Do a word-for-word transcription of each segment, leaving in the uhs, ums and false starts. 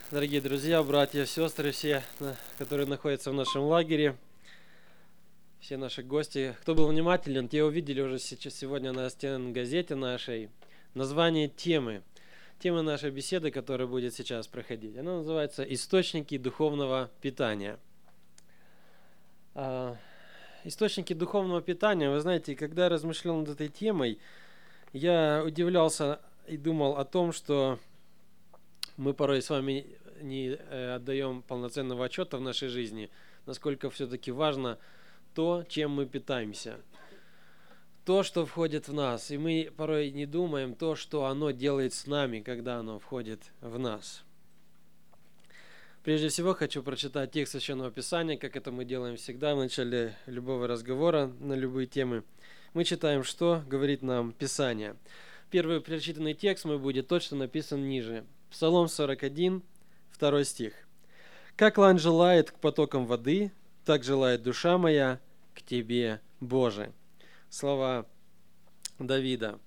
Дорогие друзья, братья, сестры, все, которые находятся в нашем лагере, все наши гости. Кто был внимателен, те увидели уже сейчас сегодня на стене газете нашей название темы. Тема нашей беседы, которая будет сейчас проходить. Она называется «Источники духовного питания». Источники духовного питания, вы знаете, когда я размышлял над этой темой, я удивлялся и думал о том, что мы порой с вами не отдаем полноценного отчета в нашей жизни, насколько все-таки важно то, чем мы питаемся, то, что входит в нас. И мы порой не думаем то, что оно делает с нами, когда оно входит в нас. Прежде всего хочу прочитать текст Священного Писания, как это мы делаем всегда в начале любого разговора на любые темы. Мы читаем, что говорит нам Писание. Первый прочитанный текст мой будет тот, что написан ниже. Псалом сорок один, второй стих. «Как лань желает к потокам воды, так желает душа моя к Тебе, Боже». Слова Давида.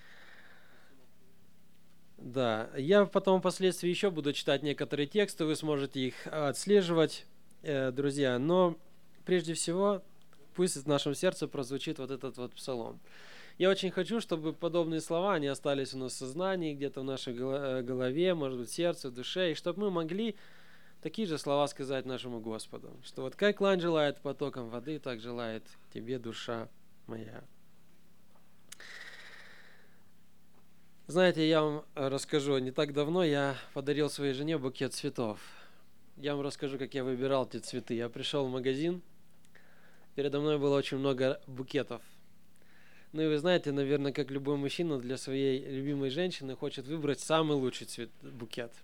Да, я потом впоследствии еще буду читать некоторые тексты, вы сможете их отслеживать, друзья. Но прежде всего, пусть в нашем сердце прозвучит вот этот вот псалом. Я очень хочу, чтобы подобные слова, они остались у нас в сознании, где-то в нашей голове, может быть, в сердце, в душе, и чтобы мы могли такие же слова сказать нашему Господу, что вот как лань желает потоком воды, так желает Тебе душа моя. Знаете, я вам расскажу, не так давно я подарил своей жене букет цветов. Я вам расскажу, как я выбирал эти цветы. Я пришел в магазин, передо мной было очень много букетов. Ну и вы знаете, наверное, как любой мужчина для своей любимой женщины хочет выбрать самый лучший цвет, букет.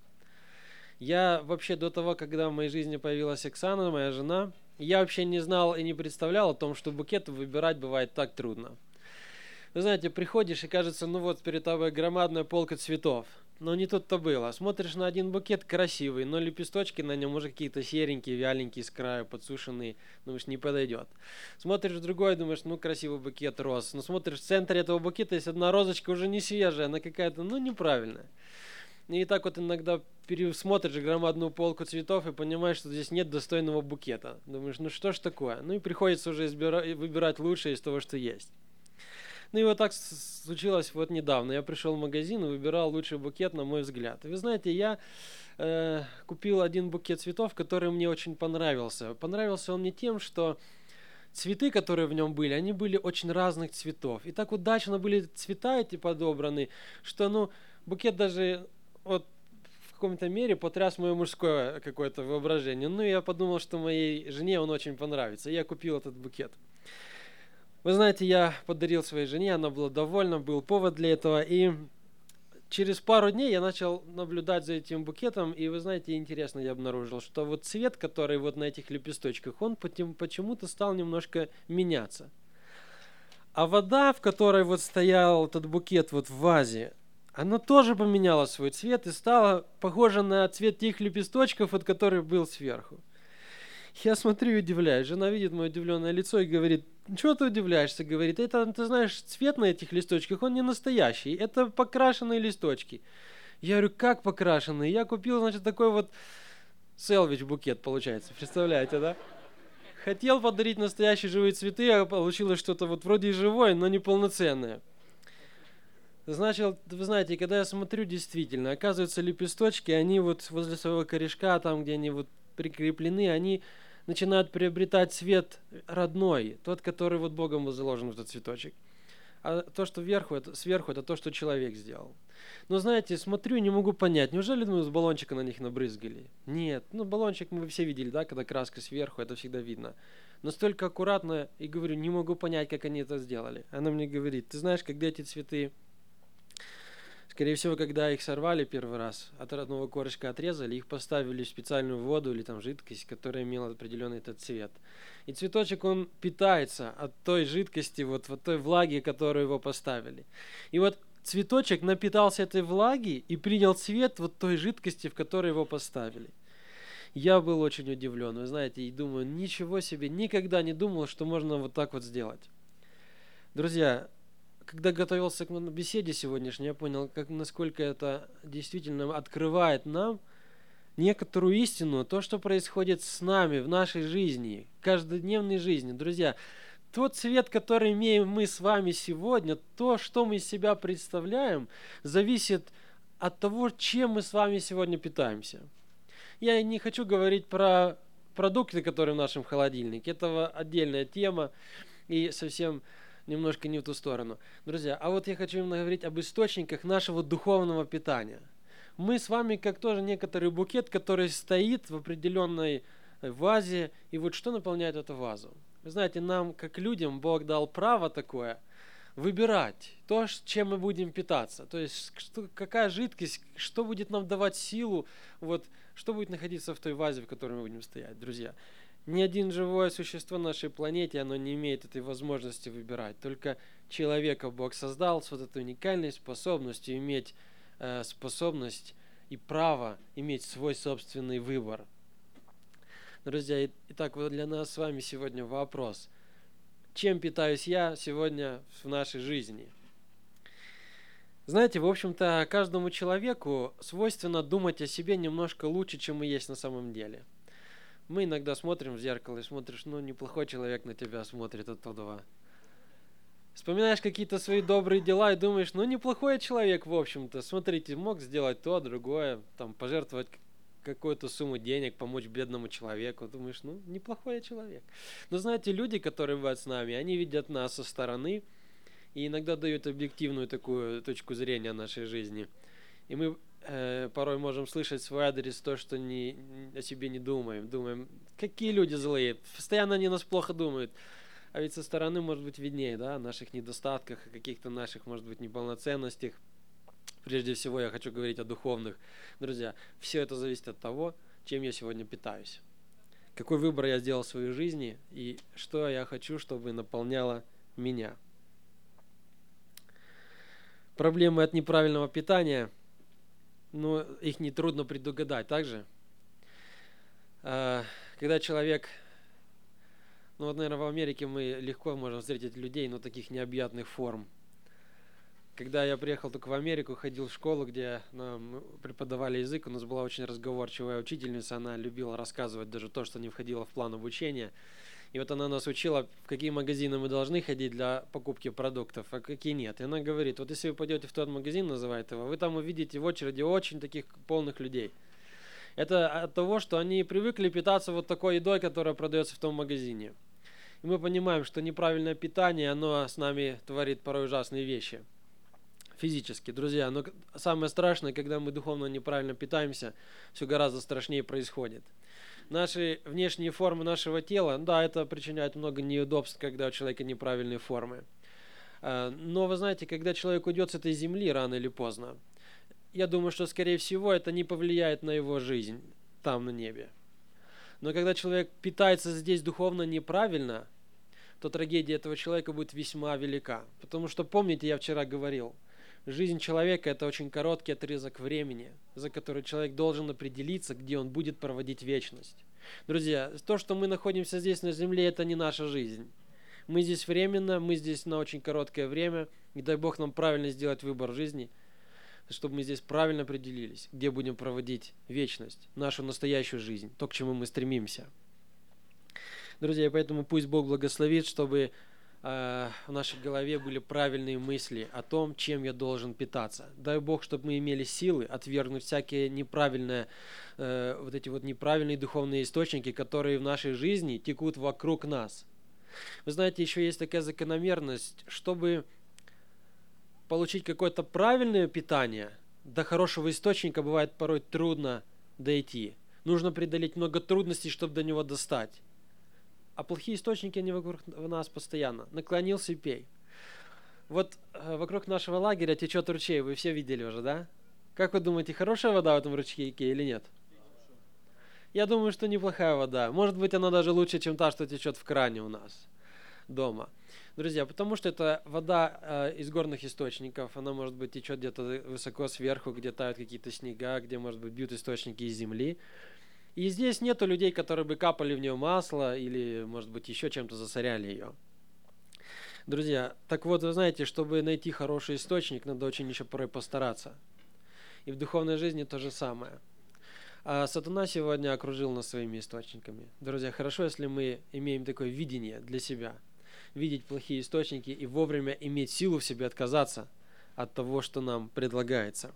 Я вообще до того, когда в моей жизни появилась Оксана, моя жена, я вообще не знал и не представлял о том, что букеты выбирать бывает так трудно. Вы знаете, приходишь и кажется, ну вот перед тобой громадная полка цветов. Но не тут-то было. Смотришь на один букет красивый, но лепесточки на нем уже какие-то серенькие, вяленькие с краю, подсушенные. Думаешь, не подойдет. Смотришь в другой, думаешь, ну красивый букет роз. Но смотришь, в центре этого букета есть одна розочка уже не свежая, она какая-то, ну неправильная. И так вот иногда пересмотришь громадную полку цветов и понимаешь, что здесь нет достойного букета. Думаешь, ну что ж такое? Ну и приходится уже избира- выбирать лучшее из того, что есть. Ну и вот так случилось вот недавно. Я пришел в магазин и выбирал лучший букет, на мой взгляд. И вы знаете, я э, купил один букет цветов, который мне очень понравился. Понравился он мне тем, что цветы, которые в нем были, они были очень разных цветов. И так удачно были цвета эти подобраны, что ну, букет даже вот в каком-то мере потряс мое мужское какое-то воображение. Ну и я подумал, что моей жене он очень понравится. И я купил этот букет. Вы знаете, я подарил своей жене, она была довольна, был повод для этого. И через пару дней я начал наблюдать за этим букетом. И вы знаете, интересно, я обнаружил, что вот цвет, который вот на этих лепесточках, он почему-то стал немножко меняться. А вода, в которой вот стоял этот букет вот в вазе, она тоже поменяла свой цвет и стала похожа на цвет тех лепесточков, от которых был сверху. Я смотрю и удивляюсь. Жена видит мое удивленное лицо и говорит, чего ты удивляешься? Говорит, это, ты знаешь, цвет на этих листочках, он не настоящий. Это покрашенные листочки. Я говорю, как покрашенные? Я купил, значит, такой вот селвич букет, получается. Представляете, да? Хотел подарить настоящие живые цветы, а получилось что-то вот вроде и живое, но не полноценное. Значит, вы знаете, когда я смотрю, действительно, оказывается, лепесточки, они вот возле своего корешка, там, где они вот прикреплены, они начинают приобретать цвет родной, тот, который вот Богом был заложен в этот цветочек. А то, что вверху, это, сверху, это то, что человек сделал. Но знаете, смотрю и не могу понять, неужели мы с баллончика на них набрызгали? Нет, ну баллончик мы все видели, да, когда краска сверху, это всегда видно. Настолько аккуратно, и говорю, не могу понять, как они это сделали. Она мне говорит, ты знаешь, когда эти цветы, скорее всего, когда их сорвали первый раз, от родного корешка отрезали, их поставили в специальную воду или там жидкость, которая имела определенный этот цвет. И цветочек, он питается от той жидкости, вот, вот той влаги, которую его поставили. И вот цветочек напитался этой влаги и принял цвет вот той жидкости, в которой его поставили. Я был очень удивлен, вы знаете, и думаю, ничего себе, никогда не думал, что можно вот так вот сделать. Друзья, когда готовился к беседе сегодняшней, я понял, как, насколько это действительно открывает нам некоторую истину, то, что происходит с нами в нашей жизни, каждодневной жизни. Друзья, тот цвет, который имеем мы с вами сегодня, то, что мы из себя представляем, зависит от того, чем мы с вами сегодня питаемся. Я не хочу говорить про продукты, которые в нашем холодильнике. Это отдельная тема и совсем немножко не в ту сторону. Друзья, а вот я хочу именно говорить об источниках нашего духовного питания. Мы с вами как тоже некоторый букет, который стоит в определенной вазе, и вот что наполняет эту вазу? Вы знаете, нам, как людям, Бог дал право такое выбирать то, чем мы будем питаться. То есть, что, какая жидкость, что будет нам давать силу, вот, что будет находиться в той вазе, в которой мы будем стоять, друзья. Ни один живое существо на нашей планете, оно не имеет этой возможности выбирать. Только человека Бог создал с вот этой уникальной способностью иметь э, способность и право иметь свой собственный выбор. Друзья, итак, вот для нас с вами сегодня вопрос. Чем питаюсь я сегодня в нашей жизни? Знаете, в общем-то, каждому человеку свойственно думать о себе немножко лучше, чем мы есть на самом деле. Мы иногда смотрим в зеркало и смотришь, ну, неплохой человек на тебя смотрит оттуда. Вспоминаешь какие-то свои добрые дела и думаешь, ну, неплохой человек, в общем-то. Смотрите, мог сделать то, другое, там, пожертвовать какую-то сумму денег, помочь бедному человеку. Думаешь, ну, неплохой человек. Но знаете, люди, которые бывают с нами, они видят нас со стороны и иногда дают объективную такую точку зрения нашей жизни. И мы э, порой можем слышать в свой адрес то, что не, о себе не думаем. Думаем, какие люди злые, постоянно они нас плохо думают. А ведь со стороны, может быть, виднее, да, о наших недостатках, о каких-то наших, может быть, неполноценностях. Прежде всего, я хочу говорить о духовных. Друзья, все это зависит от того, чем я сегодня питаюсь. Какой выбор я сделал в своей жизни и что я хочу, чтобы наполняло меня. Проблемы от неправильного питания, ну, их нетрудно предугадать также. Когда человек, ну вот, наверное, в Америке мы легко можем встретить людей, но таких необъятных форм. Когда я приехал только в Америку, ходил в школу, где нам преподавали язык, у нас была очень разговорчивая учительница, она любила рассказывать даже то, что не входило в план обучения. И вот она нас учила, в какие магазины мы должны ходить для покупки продуктов, а какие нет. И она говорит, вот если вы пойдете в тот магазин, называет его, вы там увидите в очереди очень таких полных людей. Это от того, что они привыкли питаться вот такой едой, которая продается в том магазине. И мы понимаем, что неправильное питание, оно с нами творит порой ужасные вещи. Физически, друзья. Но самое страшное, когда мы духовно неправильно питаемся, все гораздо страшнее происходит. Наши внешние формы нашего тела, да, это причиняет много неудобств, когда у человека неправильные формы. Но вы знаете, когда человек уйдет с этой земли рано или поздно, я думаю, что, скорее всего, это не повлияет на его жизнь там, на небе. Но когда человек питается здесь духовно неправильно, то трагедия этого человека будет весьма велика. Потому что, помните, я вчера говорил, жизнь человека – это очень короткий отрезок времени, за который человек должен определиться, где он будет проводить вечность. Друзья, то, что мы находимся здесь на земле, это не наша жизнь. Мы здесь временно, мы здесь на очень короткое время, и дай Бог нам правильно сделать выбор в жизни, чтобы мы здесь правильно определились, где будем проводить вечность, нашу настоящую жизнь, то, к чему мы стремимся. Друзья, поэтому пусть Бог благословит, чтобы в нашей голове были правильные мысли о том, чем я должен питаться. Дай Бог, чтобы мы имели силы отвергнуть всякие неправильные, э, вот эти вот неправильные духовные источники, которые в нашей жизни текут вокруг нас. Вы знаете, еще есть такая закономерность, чтобы получить какое-то правильное питание, до хорошего источника бывает порой трудно дойти. Нужно преодолеть много трудностей, чтобы до него достать. А плохие источники, они вокруг нас постоянно. Наклонился и пей. Вот э, вокруг нашего лагеря течет ручей, вы все видели уже, да? Как вы думаете, хорошая вода в этом ручейке или нет? Я думаю, что неплохая вода. Может быть, она даже лучше, чем та, что течет в кране у нас дома. Друзья, потому что это вода э, из горных источников, она, может быть, течет где-то высоко сверху, где тают какие-то снега, где, может быть, бьют источники из земли. И здесь нету людей, которые бы капали в нее масло или, может быть, еще чем-то засоряли ее. Друзья, так вот, вы знаете, чтобы найти хороший источник, надо очень еще порой постараться. И в духовной жизни то же самое. А сатана сегодня окружил нас своими источниками. Друзья, хорошо, если мы имеем такое видение для себя, видеть плохие источники и вовремя иметь силу в себе отказаться от того, что нам предлагается.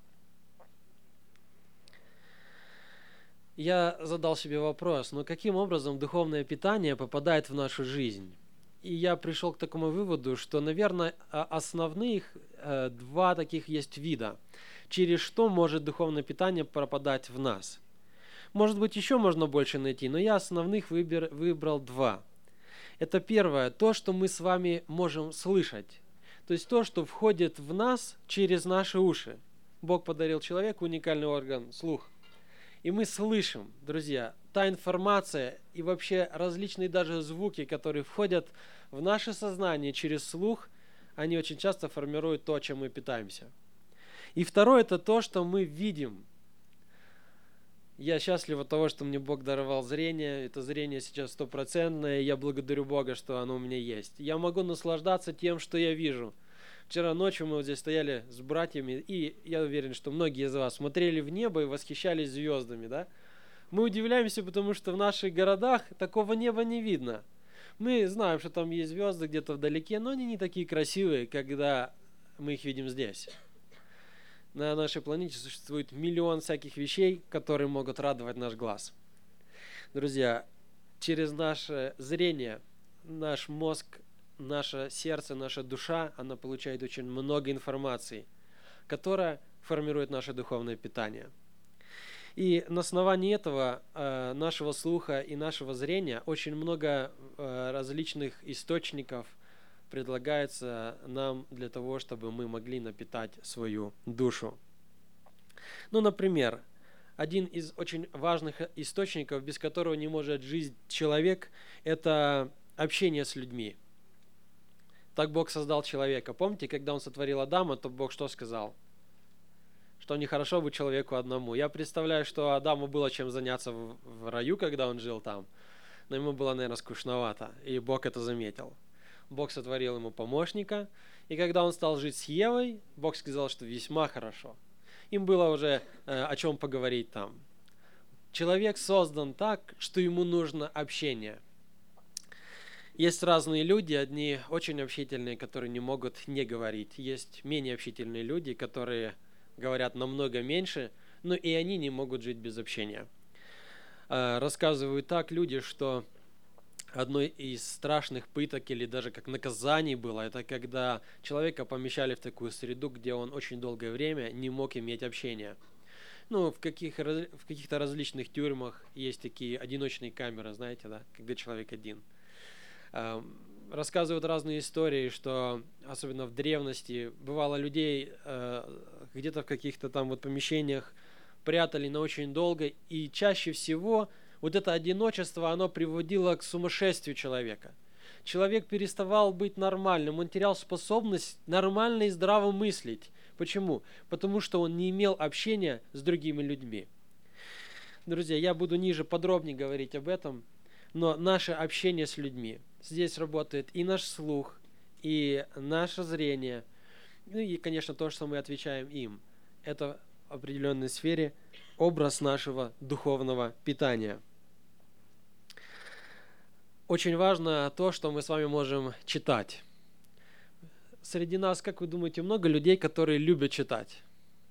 Я задал себе вопрос, но каким образом духовное питание попадает в нашу жизнь? И я пришел к такому выводу, что, наверное, основных э, два таких есть вида, через что может духовное питание пропадать в нас. Может быть, еще можно больше найти, но я основных выбер, выбрал два. Это первое, то, что мы с вами можем слышать. То есть то, что входит в нас через наши уши. Бог подарил человеку уникальный орган – слух. И мы слышим, друзья, та информация и вообще различные даже звуки, которые входят в наше сознание через слух, они очень часто формируют то, чем мы питаемся. И второе – это то, что мы видим. Я счастлив от того, что мне Бог даровал зрение. Это зрение сейчас стопроцентное, и я благодарю Бога, что оно у меня есть. Я могу наслаждаться тем, что я вижу. Вчера ночью мы вот здесь стояли с братьями, и я уверен, что многие из вас смотрели в небо и восхищались звездами, да? Мы удивляемся, потому что в наших городах такого неба не видно. Мы знаем, что там есть звезды где-то вдалеке, но они не такие красивые, когда мы их видим здесь. На нашей планете существует миллион всяких вещей, которые могут радовать наш глаз. Друзья, через наше зрение, наш мозг, наше сердце, наша душа, она получает очень много информации, которая формирует наше духовное питание. И на основании этого э, нашего слуха и нашего зрения очень много э, различных источников предлагается нам для того, чтобы мы могли напитать свою душу. Ну, например, один из очень важных источников, без которого не может жить человек, это общение с людьми. Так Бог создал человека. Помните, когда Он сотворил Адама, то Бог что сказал? Что нехорошо быть человеку одному. Я представляю, что Адаму было чем заняться в, в раю, когда он жил там, но ему было, наверное, скучновато, и Бог это заметил. Бог сотворил ему помощника, и когда он стал жить с Евой, Бог сказал, что весьма хорошо. Им было уже э, о чем поговорить там. Человек создан так, что ему нужно общение. Есть разные люди, одни очень общительные, которые не могут не говорить. Есть менее общительные люди, которые говорят намного меньше, но и они не могут жить без общения. Э, рассказывают так люди, что одной из страшных пыток или даже как наказаний было, это когда человека помещали в такую среду, где он очень долгое время не мог иметь общения. Ну, в, каких, в каких-то различных тюрьмах есть такие одиночные камеры, знаете, да, когда человек один. Рассказывают разные истории, что особенно в древности бывало людей где-то в каких-то там вот помещениях прятали на очень долго, и чаще всего вот это одиночество, оно приводило к сумасшествию человека. Человек переставал быть нормальным, он терял способность нормально и здраво мыслить. Почему? Потому что он не имел общения с другими людьми. Друзья, я буду ниже подробнее говорить об этом, но наше общение с людьми, здесь работает и наш слух, и наше зрение, ну и, конечно, то, что мы отвечаем им. Это в определенной сфере образ нашего духовного питания. Очень важно то, что мы с вами можем читать. Среди нас, как вы думаете, много людей, которые любят читать?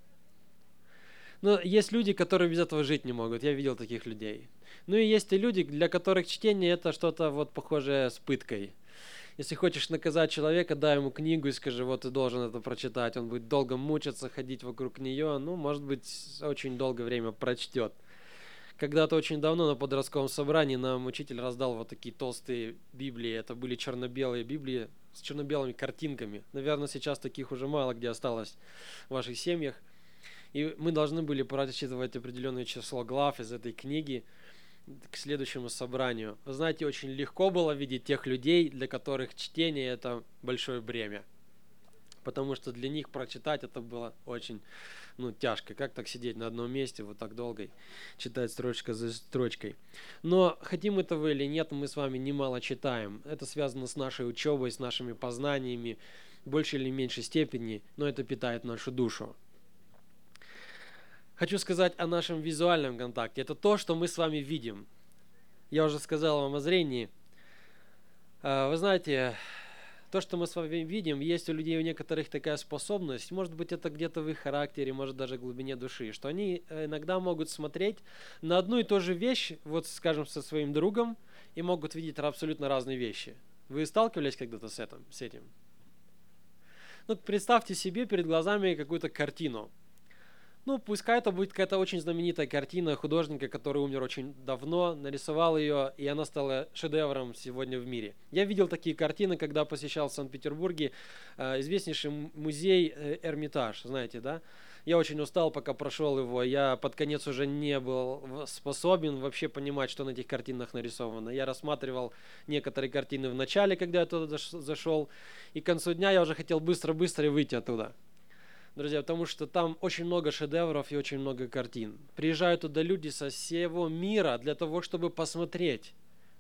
Но есть люди, которые без этого жить не могут. Я видел таких людей. Ну и есть и люди, для которых чтение это что-то вот похожее с пыткой. Если хочешь наказать человека, дай ему книгу и скажи, вот ты должен это прочитать. Он будет долго мучиться, ходить вокруг нее. Ну, может быть, очень долгое время прочтет. Когда-то очень давно на подростковом собрании нам учитель раздал вот такие толстые Библии. Это были черно-белые Библии с черно-белыми картинками. Наверное, сейчас таких уже мало где осталось в ваших семьях. И мы должны были прочитывать определенное число глав из этой книги к следующему собранию. Вы знаете, очень легко было видеть тех людей, для которых чтение – это большое бремя. Потому что для них прочитать это было очень ну, тяжко. Как так сидеть на одном месте вот так долго, читать строчка за строчкой. Но хотим этого или нет, мы с вами немало читаем. Это связано с нашей учебой, с нашими познаниями, в большей или меньшей степени, но это питает нашу душу. хочу сказать о нашем визуальном контакте. Это то, что мы с вами видим. Я уже сказал вам о зрении. А, Вы знаете, то, что мы с вами видим, есть у людей у некоторых такая способность, может быть, это где-то в их характере, может даже в глубине души, что они иногда могут смотреть на одну и ту же вещь, вот, скажем, со своим другом, и могут видеть абсолютно разные вещи. Вы сталкивались когда-то с этим? С этим? Ну, представьте себе перед глазами какую-то картину. Ну, пускай это будет какая-то очень знаменитая картина художника, который умер очень давно, нарисовал ее, и она стала шедевром сегодня в мире. Я видел такие картины, когда посещал в Санкт-Петербурге э, известнейший музей э, Эрмитаж, знаете, да? Я очень устал, пока прошел его, я под конец уже не был способен вообще понимать, что на этих картинах нарисовано. Я рассматривал некоторые картины в начале, когда я туда зашел, и к концу дня я уже хотел быстро-быстро выйти оттуда. Друзья, потому что там очень много шедевров и очень много картин. Приезжают туда люди со всего мира для того, чтобы посмотреть.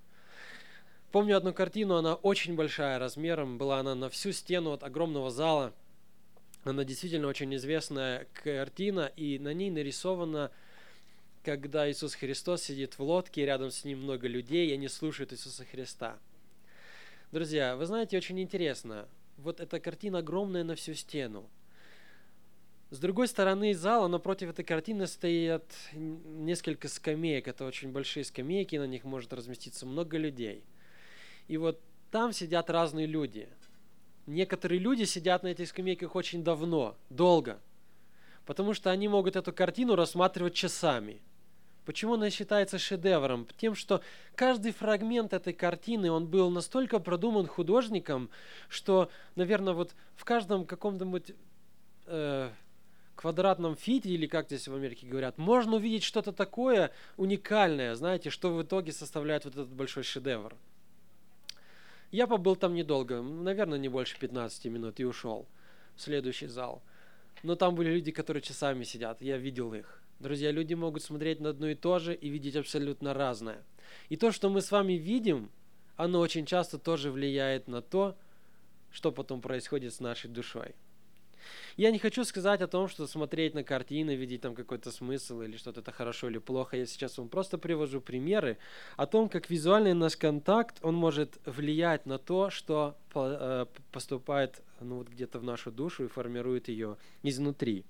Помню одну картину, она очень большая размером, была она на всю стену от огромного зала. Она действительно очень известная картина, и на ней нарисовано, когда Иисус Христос сидит в лодке, рядом с ним много людей, и они слушают Иисуса Христа. Друзья, вы знаете, очень интересно, вот эта картина огромная на всю стену. С другой стороны зала, напротив этой картины стоят несколько скамеек. Это очень большие скамейки, на них может разместиться много людей. И вот там сидят разные люди. Некоторые люди сидят на этих скамейках очень давно, долго, потому что они могут эту картину рассматривать часами. Почему она считается шедевром? Тем, что каждый фрагмент этой картины, он был настолько продуман художником, что, наверное, вот в каждом каком-нибудь э, квадратном фите, или как здесь в Америке говорят, можно увидеть что-то такое уникальное, знаете, что в итоге составляет вот этот большой шедевр. Я побыл там недолго, наверное, не больше пятнадцати минут, и ушел в следующий зал. Но там были люди, которые часами сидят, я видел их. Друзья, люди могут смотреть на одно и то же и видеть абсолютно разное. И то, что мы с вами видим, оно очень часто тоже влияет на то, что потом происходит с нашей душой. Я не хочу сказать о том, что смотреть на картины, видеть там какой-то смысл или что-то это хорошо или плохо. Я сейчас вам просто привожу примеры о том, как визуальный наш контакт, он может влиять на то, что поступает ну, вот где-то в нашу душу и формирует ее изнутри.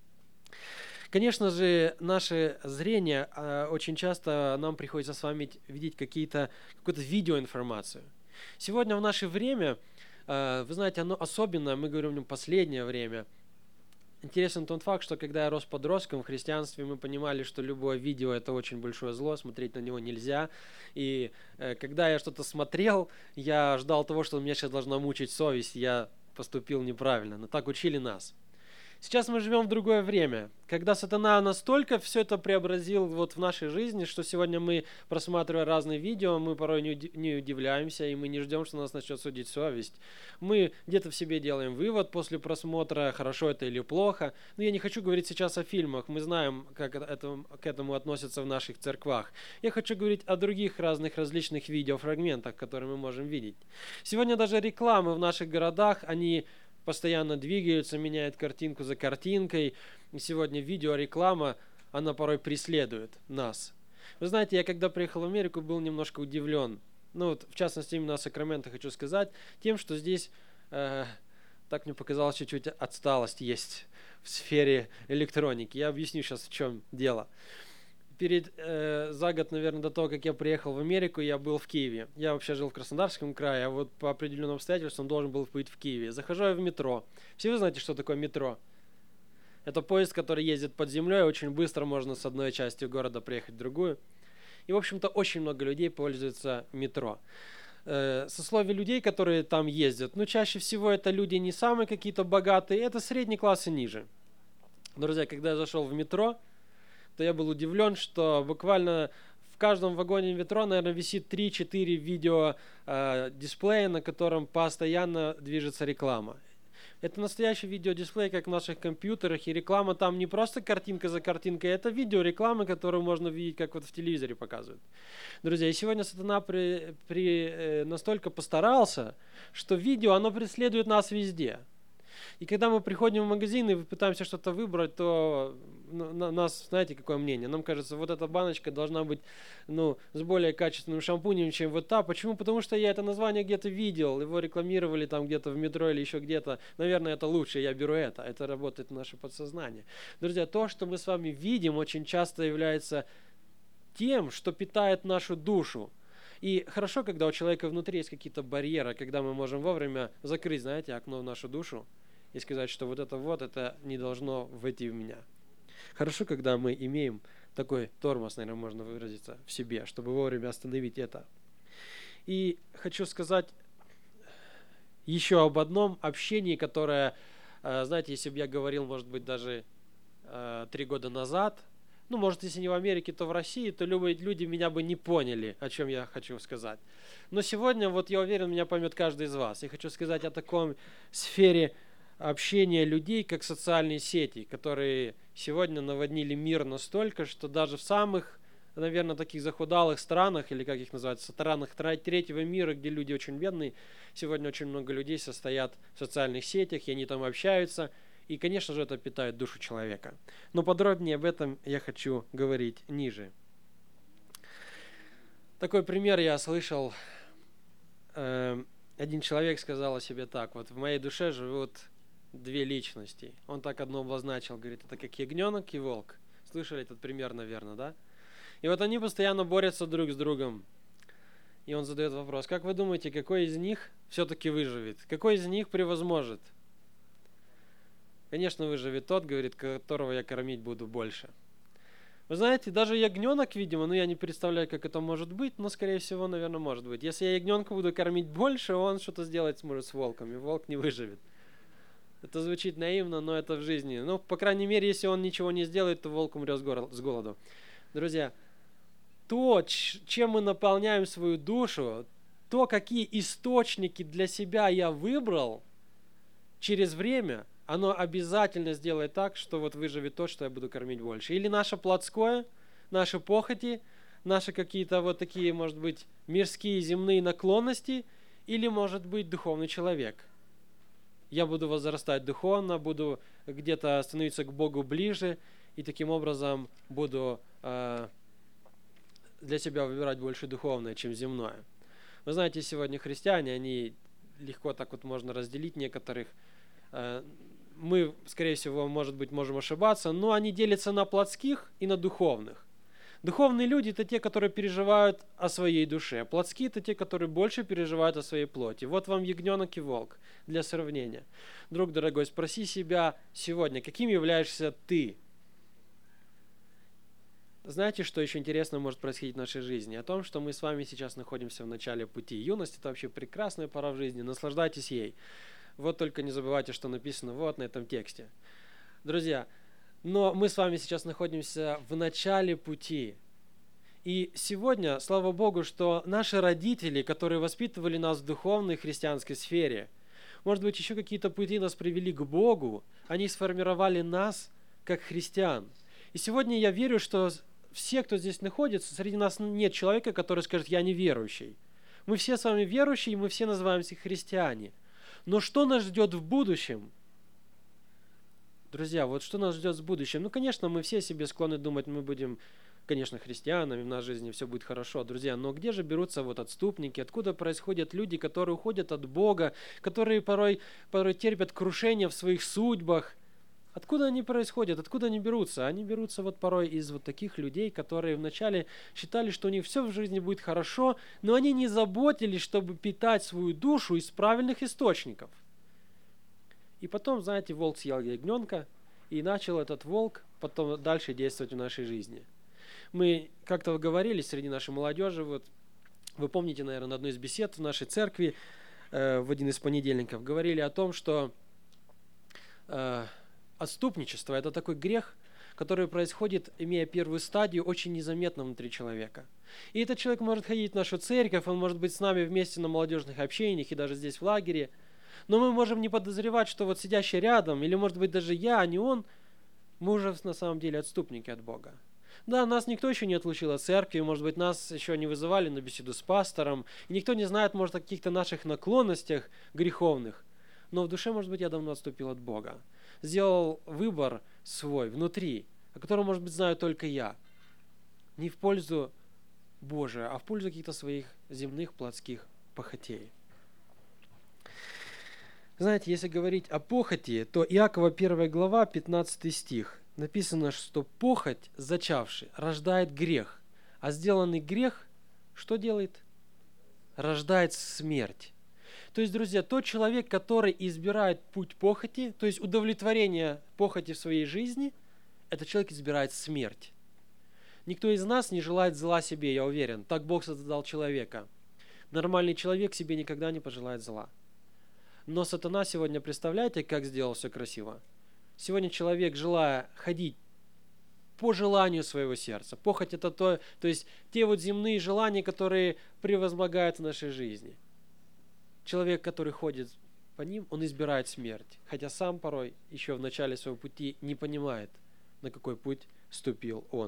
Конечно же, наше зрение, очень часто нам приходится с вами видеть какие-то, какую-то видеоинформацию. Сегодня в наше время, вы знаете, оно особенно, мы говорим о нем последнее время. Интересен тот факт, что когда я рос подростком в христианстве, мы понимали, что любое видео – это очень большое зло, смотреть на него нельзя. И э, когда я что-то смотрел, я ждал того, что меня сейчас должна мучить совесть, я поступил неправильно. Но так учили нас. Сейчас мы живем в другое время, когда сатана настолько все это преобразил вот в нашей жизни, что сегодня мы, просматривая разные видео, мы порой не удивляемся, и мы не ждем, что нас начнет судить совесть. Мы где-то в себе делаем вывод после просмотра, хорошо это или плохо. Но я не хочу говорить сейчас о фильмах, мы знаем, как это, к этому относятся в наших церквах. Я хочу говорить о других разных различных видеофрагментах, которые мы можем видеть. Сегодня даже рекламы в наших городах, они постоянно двигаются, меняют картинку за картинкой. И сегодня видеореклама, она порой преследует нас. Вы знаете, я когда приехал в Америку, был немножко удивлен. Ну вот, в частности, именно о Сакраменто хочу сказать, тем, что здесь, э, так мне показалось, чуть-чуть отсталость есть в сфере электроники. Я объясню сейчас, в чем дело. Перед, э, за год, наверное, до того, как я приехал в Америку, я был в Киеве. Я вообще жил в Краснодарском крае, а вот по определенным обстоятельствам должен был быть в Киеве. Захожу я в метро. Все вы знаете, что такое метро? Это поезд, который ездит под землей, очень быстро можно с одной части города приехать в другую. И, в общем-то, очень много людей пользуются метро. Э, сословие людей, которые там ездят, ну, чаще всего это люди не самые какие-то богатые, это средний класс и ниже. Друзья, когда я зашел в метро, то я был удивлен, что буквально в каждом вагоне метро, наверное, висит три-четыре видео э, дисплея, на котором постоянно движется реклама. Это настоящий видеодисплей, как в наших компьютерах, и реклама там не просто картинка за картинкой, это видеореклама, которую можно видеть, как вот в телевизоре показывают. Друзья, и сегодня сатана при, при, э, настолько постарался, что видео, оно преследует нас везде. И когда мы приходим в магазин и пытаемся что-то выбрать, то ну, на нас, знаете, какое мнение? Нам кажется, вот эта баночка должна быть ну, с более качественным шампунем, чем вот та. Почему? Потому что я это название где-то видел, его рекламировали там где-то в метро или еще где-то. Наверное, это лучше, я беру это. Это работает в наше подсознание. Друзья, то, что мы с вами видим, очень часто является тем, что питает нашу душу. И хорошо, когда у человека внутри есть какие-то барьеры, когда мы можем вовремя закрыть, знаете, окно в нашу душу и сказать, что вот это вот, это не должно войти в меня. Хорошо, когда мы имеем такой тормоз, наверное, можно выразиться, в себе, чтобы вовремя остановить это. И хочу сказать еще об одном общении, которое, знаете, если бы я говорил, может быть, даже три года назад, ну, может, если не в Америке, то в России, то люди меня бы не поняли, о чем я хочу сказать. Но сегодня, вот я уверен, меня поймет каждый из вас. Я хочу сказать о таком сфере общения людей, как социальные сети, которые сегодня наводнили мир настолько, что даже в самых, наверное, таких захудалых странах, или как их называют, странах третьего мира, где люди очень бедные, сегодня очень много людей состоят в социальных сетях, и они там общаются. И, конечно же, это питает душу человека. Но подробнее об этом я хочу говорить ниже. Такой пример я слышал. Один человек сказал о себе так. Вот в моей душе живут две личности. Он так одно обозначил. Говорит, это как ягненок и волк. Слышали этот пример, наверное, да? И вот они постоянно борются друг с другом. И он задает вопрос. Как вы думаете, какой из них все-таки выживет? Какой из них превозможет? Конечно, выживет тот, говорит, которого я кормить буду больше. Вы знаете, даже ягненок, видимо, ну я не представляю, как это может быть, но, скорее всего, наверное, может быть. Если я ягненка буду кормить больше, он что-то сделать сможет с волком, и волк не выживет. Это звучит наивно, но это в жизни. Ну, по крайней мере, если он ничего не сделает, то волк умрет с голоду. Друзья, то, чем мы наполняем свою душу, то, какие источники для себя я выбрал, через время оно обязательно сделает так, что вот выживет то, что я буду кормить больше. Или наше плотское, наши похоти, наши какие-то вот такие, может быть, мирские земные наклонности, или, может быть, духовный человек. Я буду возрастать духовно, буду где-то становиться к Богу ближе, и таким образом буду э, для себя выбирать больше духовное, чем земное. Вы знаете, сегодня христиане, они легко так вот можно разделить некоторых. Э, мы, скорее всего, может быть, можем ошибаться, но они делятся на плотских и на духовных. Духовные люди – это те, которые переживают о своей душе. Плотские – это те, которые больше переживают о своей плоти. Вот вам ягненок и волк для сравнения. Друг дорогой, спроси себя сегодня, каким являешься ты? Знаете, что еще интересно может происходить в нашей жизни? О том, что мы с вами сейчас находимся в начале пути. Юность – это вообще прекрасная пора в жизни, наслаждайтесь ей. Вот только не забывайте, что написано вот на этом тексте. Друзья, но мы с вами сейчас находимся в начале пути. И сегодня, слава Богу, что наши родители, которые воспитывали нас в духовной христианской сфере, может быть, еще какие-то пути нас привели к Богу, они сформировали нас как христиан. И сегодня я верю, что все, кто здесь находится, среди нас нет человека, который скажет, я неверующий. Мы все с вами верующие, и мы все называемся христиане. Но что нас ждет в будущем? Друзья, вот что нас ждет в будущем? Ну, конечно, мы все себе склонны думать, мы будем, конечно, христианами, в нашей жизни все будет хорошо, друзья. Но где же берутся вот отступники? Откуда происходят люди, которые уходят от Бога, которые порой, порой терпят крушение в своих судьбах? Откуда они происходят? Откуда они берутся? Они берутся вот порой из вот таких людей, которые вначале считали, что у них все в жизни будет хорошо, но они не заботились, чтобы питать свою душу из правильных источников. И потом, знаете, волк съел ягненка, и начал этот волк потом дальше действовать в нашей жизни. Мы как-то говорили среди нашей молодежи, вот вы помните, наверное, на одной из бесед в нашей церкви э, в один из понедельников говорили о том, что э, отступничество – это такой грех, который происходит, имея первую стадию, очень незаметно внутри человека. И этот человек может ходить в нашу церковь, он может быть с нами вместе на молодежных общениях и даже здесь в лагере, но мы можем не подозревать, что вот сидящий рядом, или может быть даже я, а не он, мы уже на самом деле отступники от Бога. Да, нас никто еще не отлучил от церкви, может быть, нас еще не вызывали на беседу с пастором, и никто не знает, может, о каких-то наших наклонностях греховных. но в душе, может быть, я давно отступил от Бога. Сделал выбор свой внутри, о котором, может быть, знаю только я. Не в пользу Божия, а в пользу каких-то своих земных плотских похотей. Знаете, если говорить о похоти, то Иакова первая глава, пятнадцатый стих. Написано, что похоть, зачавший, рождает грех, а сделанный грех что делает? Рождает смерть. То есть, друзья, тот человек, который избирает путь похоти, то есть удовлетворение похоти в своей жизни, этот человек избирает смерть. Никто из нас не желает зла себе, я уверен. Так Бог создал человека. Нормальный человек себе никогда не пожелает зла. Но сатана сегодня, представляете, как сделал все красиво? Сегодня человек, желая ходить по желанию своего сердца. Похоть – это то, то есть те вот земные желания, которые превозмогают в нашей жизни. Человек, который ходит по ним, он избирает смерть. Хотя сам порой еще в начале своего пути не понимает, на какой путь ступил он.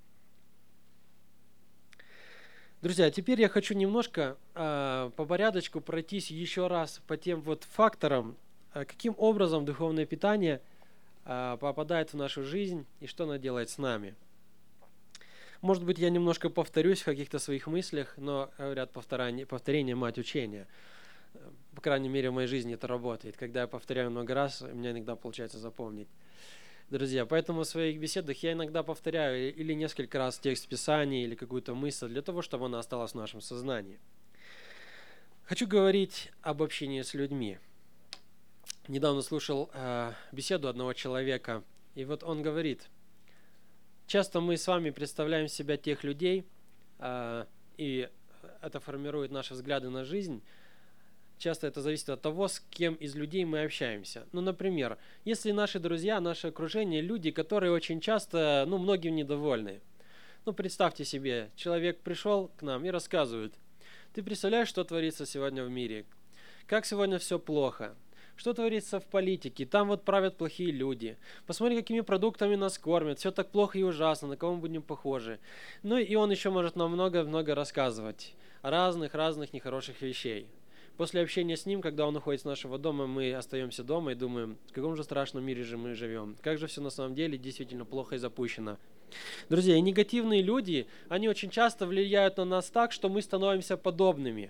Друзья, теперь я хочу немножко э, по порядочку пройтись еще раз по тем вот факторам, э, каким образом духовное питание э, попадает в нашу жизнь и что оно делает с нами. Может быть, я немножко повторюсь в каких-то своих мыслях, но, говорят, повторение, повторение – мать учения. По крайней мере, в моей жизни это работает. Когда я повторяю много раз, у меня иногда получается запомнить. Друзья, поэтому в своих беседах я иногда повторяю или несколько раз текст Писания, или какую-то мысль, для того, чтобы она осталась в нашем сознании. Хочу говорить об общении с людьми. Недавно слушал э, беседу одного человека, и вот он говорит, часто мы с вами представляем себя тех людей, э, и это формирует наши взгляды на жизнь. Часто это зависит от того, с кем из людей мы общаемся. Ну, например, если наши друзья, наше окружение, люди, которые очень часто, ну, многим недовольны. Ну, представьте себе, человек пришел к нам и рассказывает, ты представляешь, что творится сегодня в мире? Как сегодня все плохо? Что творится в политике? Там вот правят плохие люди. Посмотри, какими продуктами нас кормят. Все так плохо и ужасно, на кого мы будем похожи. Ну, и он еще может нам много-много рассказывать о разных-разных нехороших вещей. После общения с ним, когда он уходит с нашего дома, мы остаемся дома и думаем, в каком же страшном мире же мы живем. Как же все на самом деле действительно плохо и запущено. Друзья, и негативные люди, они очень часто влияют на нас так, что мы становимся подобными.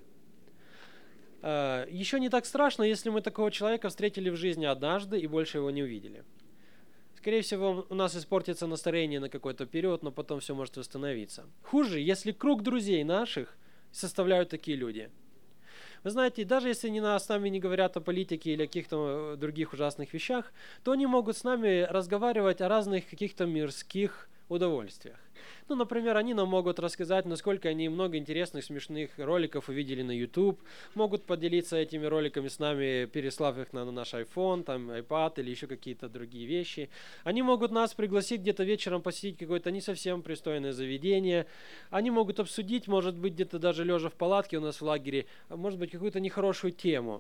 Еще не так страшно, если мы такого человека встретили в жизни однажды и больше его не увидели. Скорее всего, у нас испортится настроение на какой-то период, но потом все может восстановиться. Хуже, если круг друзей наших составляют такие люди. Вы знаете, даже если они с нами не говорят о политике или о каких-то других ужасных вещах, то они могут с нами разговаривать о разных каких-то мирских удовольствиях. Ну, например, они нам могут рассказать, насколько они много интересных, смешных роликов увидели на YouTube, могут поделиться этими роликами с нами, переслав их на наш iPhone, там, iPad или еще какие-то другие вещи. Они могут нас пригласить где-то вечером посетить какое-то не совсем пристойное заведение. Они могут обсудить, может быть, где-то даже лежа в палатке у нас в лагере, может быть, какую-то нехорошую тему.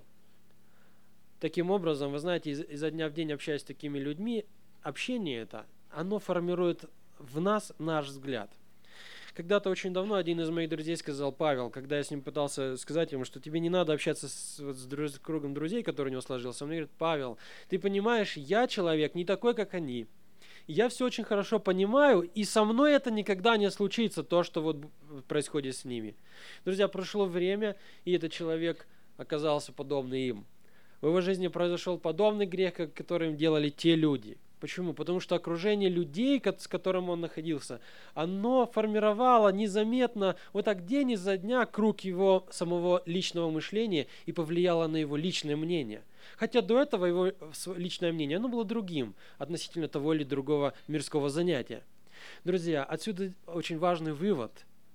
Таким образом, вы знаете, из- изо дня в день общаясь с такими людьми, общение это, оно формирует в нас наш взгляд. Когда-то очень давно один из моих друзей сказал, Павел, когда я с ним пытался сказать ему, что тебе не надо общаться с, вот, с друз- кругом друзей, который у него сложился, он мне говорит, Павел, ты понимаешь, я человек не такой, как они. Я все очень хорошо понимаю, и со мной это никогда не случится, то, что вот происходит с ними. Друзья, прошло время, и этот человек оказался подобный им. В его жизни произошел подобный грех, которым делали те люди. Почему? Потому что окружение людей, с которым он находился, оно формировало незаметно, вот так день изо дня, круг его самого личного мышления и повлияло на его личное мнение. Хотя до этого его личное мнение, оно было другим относительно того или другого мирского занятия. Друзья, отсюда очень важный вывод.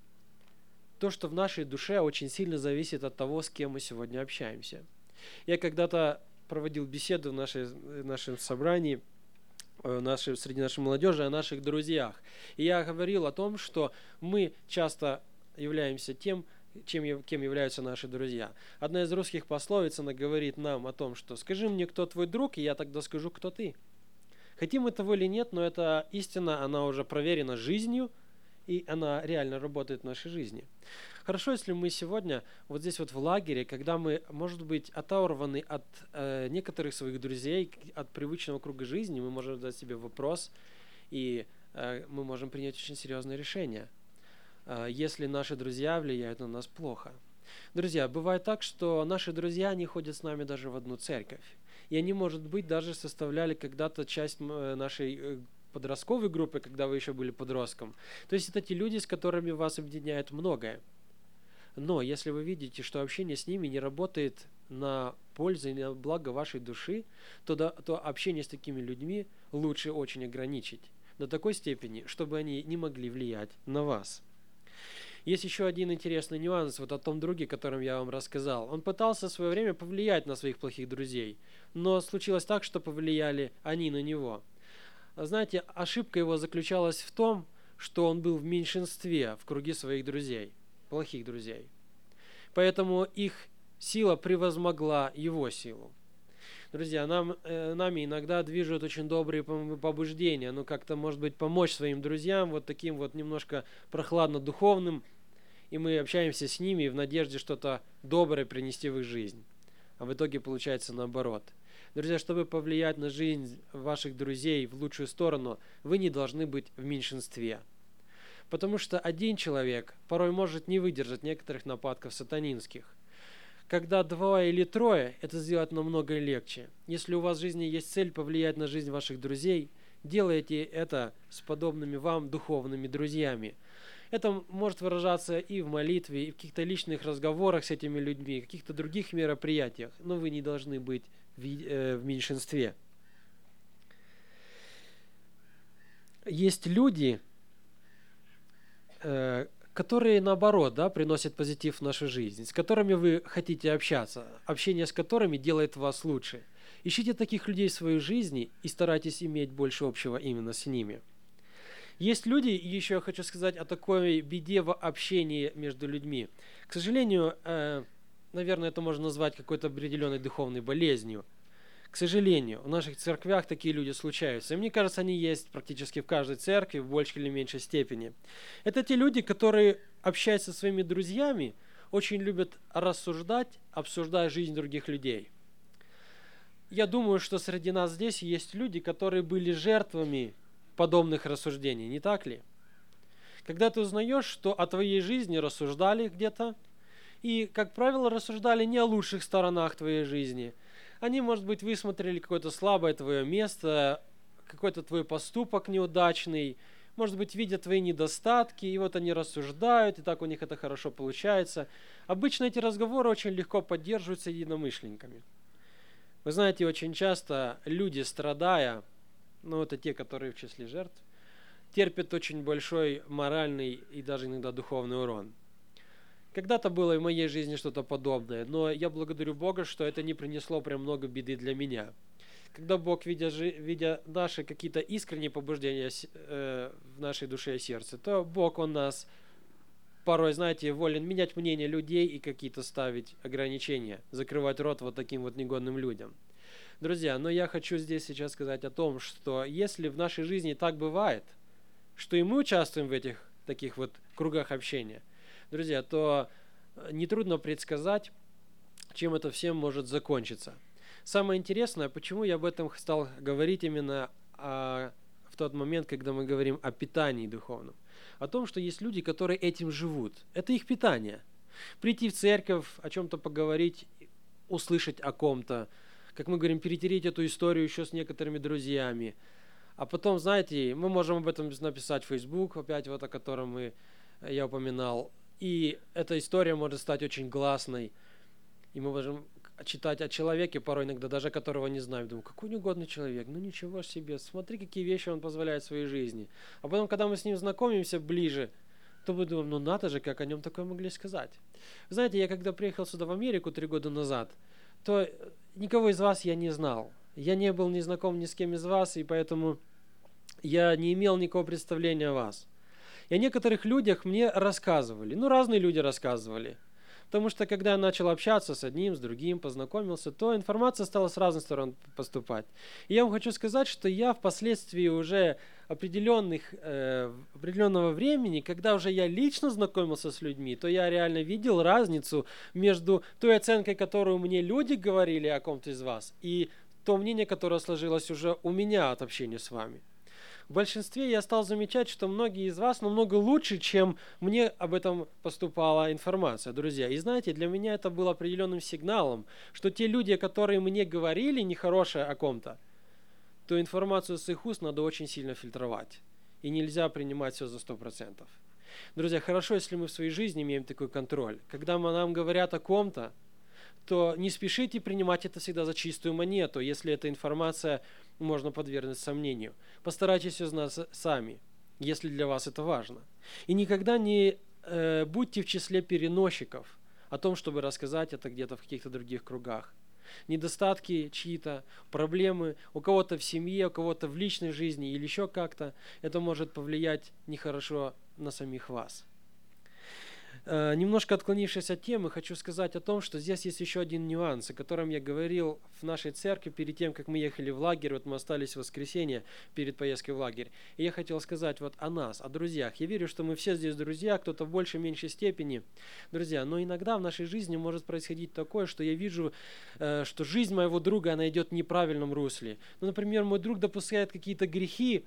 То, что в нашей душе очень сильно зависит от того, с кем мы сегодня общаемся. Я когда-то проводил беседу в нашей, в нашем собрании, Наши, среди нашей молодежи, о наших друзьях. И я говорил о том, что мы часто являемся тем, чем, кем являются наши друзья. Одна из русских пословиц, она говорит нам о том, что «скажи мне, кто твой друг, и я тогда скажу, кто ты». Хотим мы того или нет, но эта истина, она уже проверена жизнью, и она реально работает в нашей жизни. Хорошо, если мы сегодня вот здесь вот в лагере, когда мы, может быть, оторваны от э, некоторых своих друзей, от привычного круга жизни, мы можем задать себе вопрос, и э, мы можем принять очень серьезное решение, э, если наши друзья влияют на нас плохо. Друзья, бывает так, что наши друзья не ходят с нами даже в одну церковь. И они, может быть, даже составляли когда-то часть нашей подростковой группы, когда вы еще были подростком. То есть это те люди, с которыми вас объединяет многое. Но если вы видите, что общение с ними не работает на пользу и на благо вашей души, то, да, то общение с такими людьми лучше очень ограничить до такой степени, чтобы они не могли влиять на вас. Есть еще один интересный нюанс вот о том друге, о котором я вам рассказал. Он пытался в свое время повлиять на своих плохих друзей, но случилось так, что повлияли они на него. Знаете, ошибка его заключалась в том, что он был в меньшинстве в круге своих друзей, плохих друзей. Поэтому их сила превозмогла его силу. Друзья, нам, э, нами иногда движут очень добрые побуждения, ну как-то, может быть, помочь своим друзьям, вот таким вот немножко прохладно-духовным, и мы общаемся с ними в надежде что-то доброе принести в их жизнь. А в итоге получается наоборот. Друзья, чтобы повлиять на жизнь ваших друзей в лучшую сторону, вы не должны быть в меньшинстве. Потому что один человек порой может не выдержать некоторых нападков сатанинских. Когда двое или трое, это сделать намного легче. Если у вас в жизни есть цель повлиять на жизнь ваших друзей, делайте это с подобными вам духовными друзьями. Это может выражаться и в молитве, и в каких-то личных разговорах с этими людьми, в каких-то других мероприятиях, но вы не должны быть в, э, в меньшинстве. Есть люди, э, которые, наоборот, да, приносят позитив в нашу жизнь, с которыми вы хотите общаться, общение с которыми делает вас лучше. Ищите таких людей в своей жизни и старайтесь иметь больше общего именно с ними. Есть люди, и еще я хочу сказать о такой беде в общении между людьми. К сожалению, э, наверное, это можно назвать какой-то определенной духовной болезнью. К сожалению, в наших церквях такие люди случаются. И мне кажется, они есть практически в каждой церкви, в большей или меньшей степени. Это те люди, которые, общаясь со своими друзьями, очень любят рассуждать, обсуждая жизнь других людей. Я думаю, что среди нас здесь есть люди, которые были жертвами подобных рассуждений, не так ли? Когда ты узнаешь, что о твоей жизни рассуждали где-то, и, как правило, рассуждали не о лучших сторонах твоей жизни. Они, может быть, высмотрели какое-то слабое твое место, какой-то твой поступок неудачный, может быть, видят твои недостатки, и вот они рассуждают, и так у них это хорошо получается. Обычно эти разговоры очень легко поддерживаются единомышленниками. Вы знаете, очень часто люди, страдая, ну это те, которые в числе жертв, терпят очень большой моральный и даже иногда духовный урон. Когда-то было в моей жизни что-то подобное, но я благодарю Бога, что это не принесло прям много беды для меня. Когда Бог, видя, видя наши какие-то искренние побуждения э, в нашей душе и сердце, то Бог, Он нас порой, знаете, волен менять мнение людей и какие-то ставить ограничения, закрывать рот вот таким вот негодным людям. Друзья, но я хочу здесь сейчас сказать о том, что если в нашей жизни так бывает, что и мы участвуем в этих таких вот кругах общения, друзья, то нетрудно предсказать, чем это всем может закончиться. Самое интересное, почему я об этом стал говорить именно а, в тот момент, когда мы говорим о питании духовном. О том, что есть люди, которые этим живут. Это их питание. Прийти в церковь, о чем-то поговорить, услышать о ком-то, как мы говорим, перетереть эту историю еще с некоторыми друзьями. А потом, знаете, мы можем об этом написать в Facebook, опять вот о котором мы, я упоминал. И эта история может стать очень гласной. И мы можем читать о человеке, порой иногда даже которого не знаем. Думаю, какой негодный человек, ну ничего себе, смотри, какие вещи он позволяет в своей жизни. А потом, когда мы с ним знакомимся ближе, то мы думаем, ну надо же, как о нем такое могли сказать. Знаете, я когда приехал сюда в Америку три года назад, то никого из вас я не знал. Я не был ни знаком ни с кем из вас, и поэтому я не имел никакого представления о вас. И о некоторых людях мне рассказывали, ну разные люди рассказывали. Потому что когда я начал общаться с одним, с другим, познакомился, то информация стала с разных сторон поступать. И я вам хочу сказать, что я впоследствии уже определенных, э, определенного времени, когда уже я лично знакомился с людьми, то я реально видел разницу между той оценкой, которую мне люди говорили о ком-то из вас, и то мнение, которое сложилось уже у меня от общения с вами. В большинстве я стал замечать, что многие из вас намного лучше, чем мне об этом поступала информация, друзья. И знаете, для меня это было определенным сигналом, что те люди, которые мне говорили нехорошее о ком-то, то информацию с их уст надо очень сильно фильтровать. И нельзя принимать все за сто процентов. Друзья, хорошо, если мы в своей жизни имеем такой контроль. Когда нам говорят о ком-то, то не спешите принимать это всегда за чистую монету, если эта информация можно подвергнуть сомнению. Постарайтесь узнать сами, если для вас это важно. И никогда не э, будьте в числе переносчиков о том, чтобы рассказать это где-то в каких-то других кругах. Недостатки чьи-то, проблемы у кого-то в семье, у кого-то в личной жизни или еще как-то, это может повлиять нехорошо на самих вас. Немножко отклонившись от темы, хочу сказать о том, что здесь есть еще один нюанс, о котором я говорил в нашей церкви перед тем, как мы ехали в лагерь. Вот мы остались в воскресенье перед поездкой в лагерь. И я хотел сказать вот о нас, о друзьях. Я верю, что мы все здесь друзья, кто-то в большей, меньшей степени друзья. Но иногда в нашей жизни может происходить такое, что я вижу, что жизнь моего друга, она идет в неправильном русле. Ну, например, мой друг допускает какие-то грехи,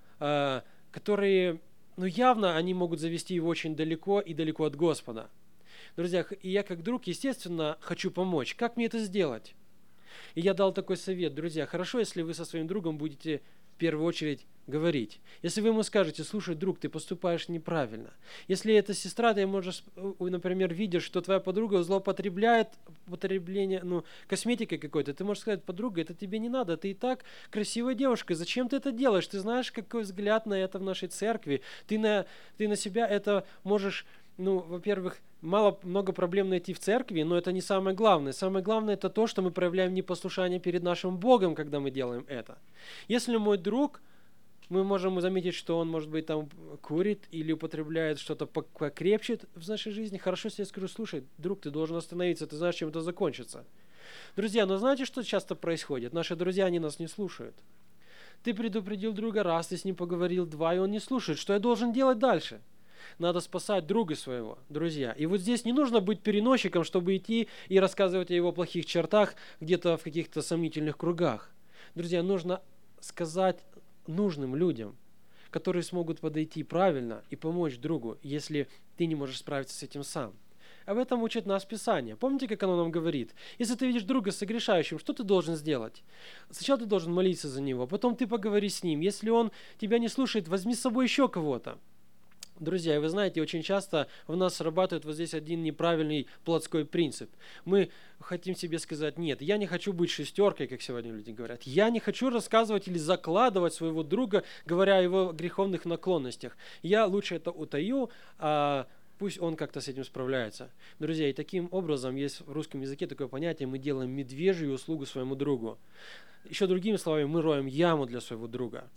которые... Но явно они могут завести его очень далеко и далеко от Господа. Друзья, и я как друг, естественно, хочу помочь. Как мне это сделать? И я дал такой совет. Друзья, хорошо, если вы со своим другом будете в первую очередь говорить. Если вы ему скажете: слушай, друг, ты поступаешь неправильно. Если это сестра, ты можешь, например, видишь, что твоя подруга злоупотребляет потребление, ну, косметикой какой-то, ты можешь сказать: подруга, это тебе не надо, ты и так красивая девушка, зачем ты это делаешь? Ты знаешь, какой взгляд на это в нашей церкви. Ты на, ты на себя это можешь, ну, во-первых, мало, много проблем найти в церкви, но это не самое главное. Самое главное это то, что мы проявляем непослушание перед нашим Богом, когда мы делаем это. Если мой друг, мы можем заметить, что он, может быть, там курит или употребляет что-то покрепче в нашей жизни. Хорошо, если я скажу: слушай, друг, ты должен остановиться, ты знаешь, чем это закончится. Друзья, но знаете, что часто происходит? Наши друзья, они нас не слушают. Ты предупредил друга раз, ты с ним поговорил два, и он не слушает. Что я должен делать дальше? Надо спасать друга своего, друзья. И вот здесь не нужно быть переносчиком, чтобы идти и рассказывать о его плохих чертах где-то в каких-то сомнительных кругах. Друзья, нужно сказать нужным людям, которые смогут подойти правильно и помочь другу, если ты не можешь справиться с этим сам. Об этом учит нас Писание. Помните, как оно нам говорит? Если ты видишь друга согрешающим, что ты должен сделать? Сначала ты должен молиться за него, потом ты поговори с ним. Если он тебя не слушает, возьми с собой еще кого-то. Друзья, вы знаете, очень часто в нас срабатывает вот здесь один неправильный плотской принцип. Мы хотим себе сказать: нет, я не хочу быть шестеркой, как сегодня люди говорят. Я не хочу рассказывать или закладывать своего друга, говоря о его греховных наклонностях. Я лучше это утаю, а пусть он как-то с этим справляется. Друзья, и таким образом есть в русском языке такое понятие: мы делаем медвежью услугу своему другу. Еще другими словами, мы роем яму для своего друга.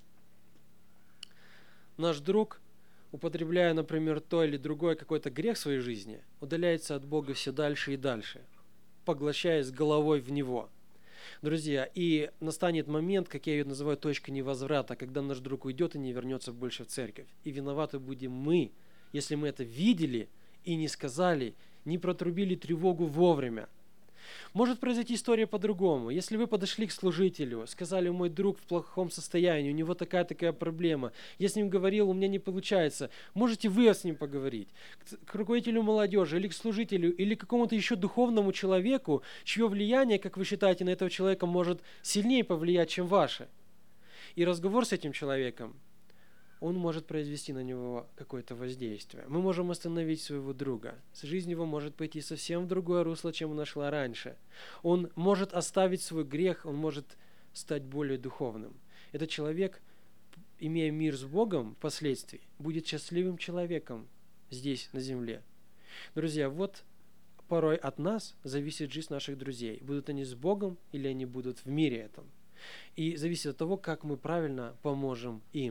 Наш друг, употребляя, например, то или другой какой-то грех в своей жизни, удаляется от Бога все дальше и дальше, поглощаясь головой в Него. Друзья, и настанет момент, как я ее называю, точка невозврата, когда наш друг уйдет и не вернется больше в церковь. И виноваты будем мы, если мы это видели и не сказали, не протрубили тревогу вовремя. Может произойти история по-другому. Если вы подошли к служителю, сказали: мой друг в плохом состоянии, у него такая-такая проблема, я с ним говорил, у меня не получается, можете вы с ним поговорить. К руководителю молодежи или к служителю, или к какому-то еще духовному человеку, чье влияние, как вы считаете, на этого человека может сильнее повлиять, чем ваше. И разговор с этим человеком, он может произвести на него какое-то воздействие. Мы можем остановить своего друга. Жизнь его может пойти совсем в другое русло, чем она шла раньше. Он может оставить свой грех, он может стать более духовным. Этот человек, имея мир с Богом впоследствии, будет счастливым человеком здесь, на земле. Друзья, вот порой от нас зависит жизнь наших друзей. Будут они с Богом или они будут в мире этом. И зависит от того, как мы правильно поможем им.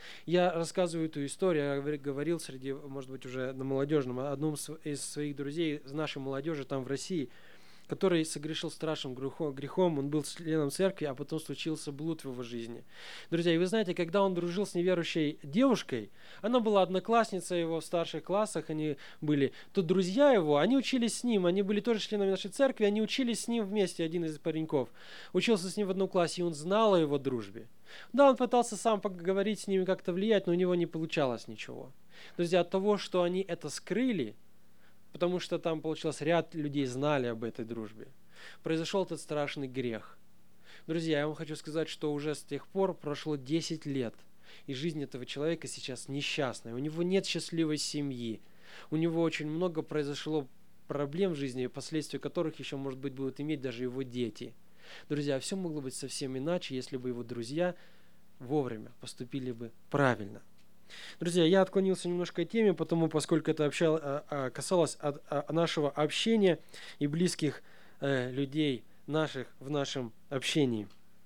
Я рассказываю эту историю, я говори- говорил среди, может быть, уже на молодежном, одном с- из своих друзей, из нашей молодежи там в России, который согрешил страшным грехом, грехом, он был членом церкви, а потом случился блуд в его жизни. Друзья, и вы знаете, когда он дружил с неверующей девушкой, она была одноклассница его в старших классах, они были, то друзья его, они учились с ним, они были тоже членами нашей церкви, они учились с ним вместе, один из пареньков, учился с ним в одном классе, и он знал о его дружбе. Да, он пытался сам поговорить с ними, как-то влиять, но у него не получалось ничего. Друзья, от того, что они это скрыли, потому что там, получилось, ряд людей знали об этой дружбе, произошел этот страшный грех. Друзья, я вам хочу сказать, что уже с тех пор прошло десять лет, и жизнь этого человека сейчас несчастная. У него нет счастливой семьи, у него очень много произошло проблем в жизни, последствия которых еще, может быть, будут иметь даже его дети. Друзья, все могло быть совсем иначе, если бы его друзья вовремя поступили бы правильно. Друзья, я отклонился немножко от темы, потому, поскольку это общал, а, а, касалось от, а, нашего общения и близких э, людей наших в нашем общении.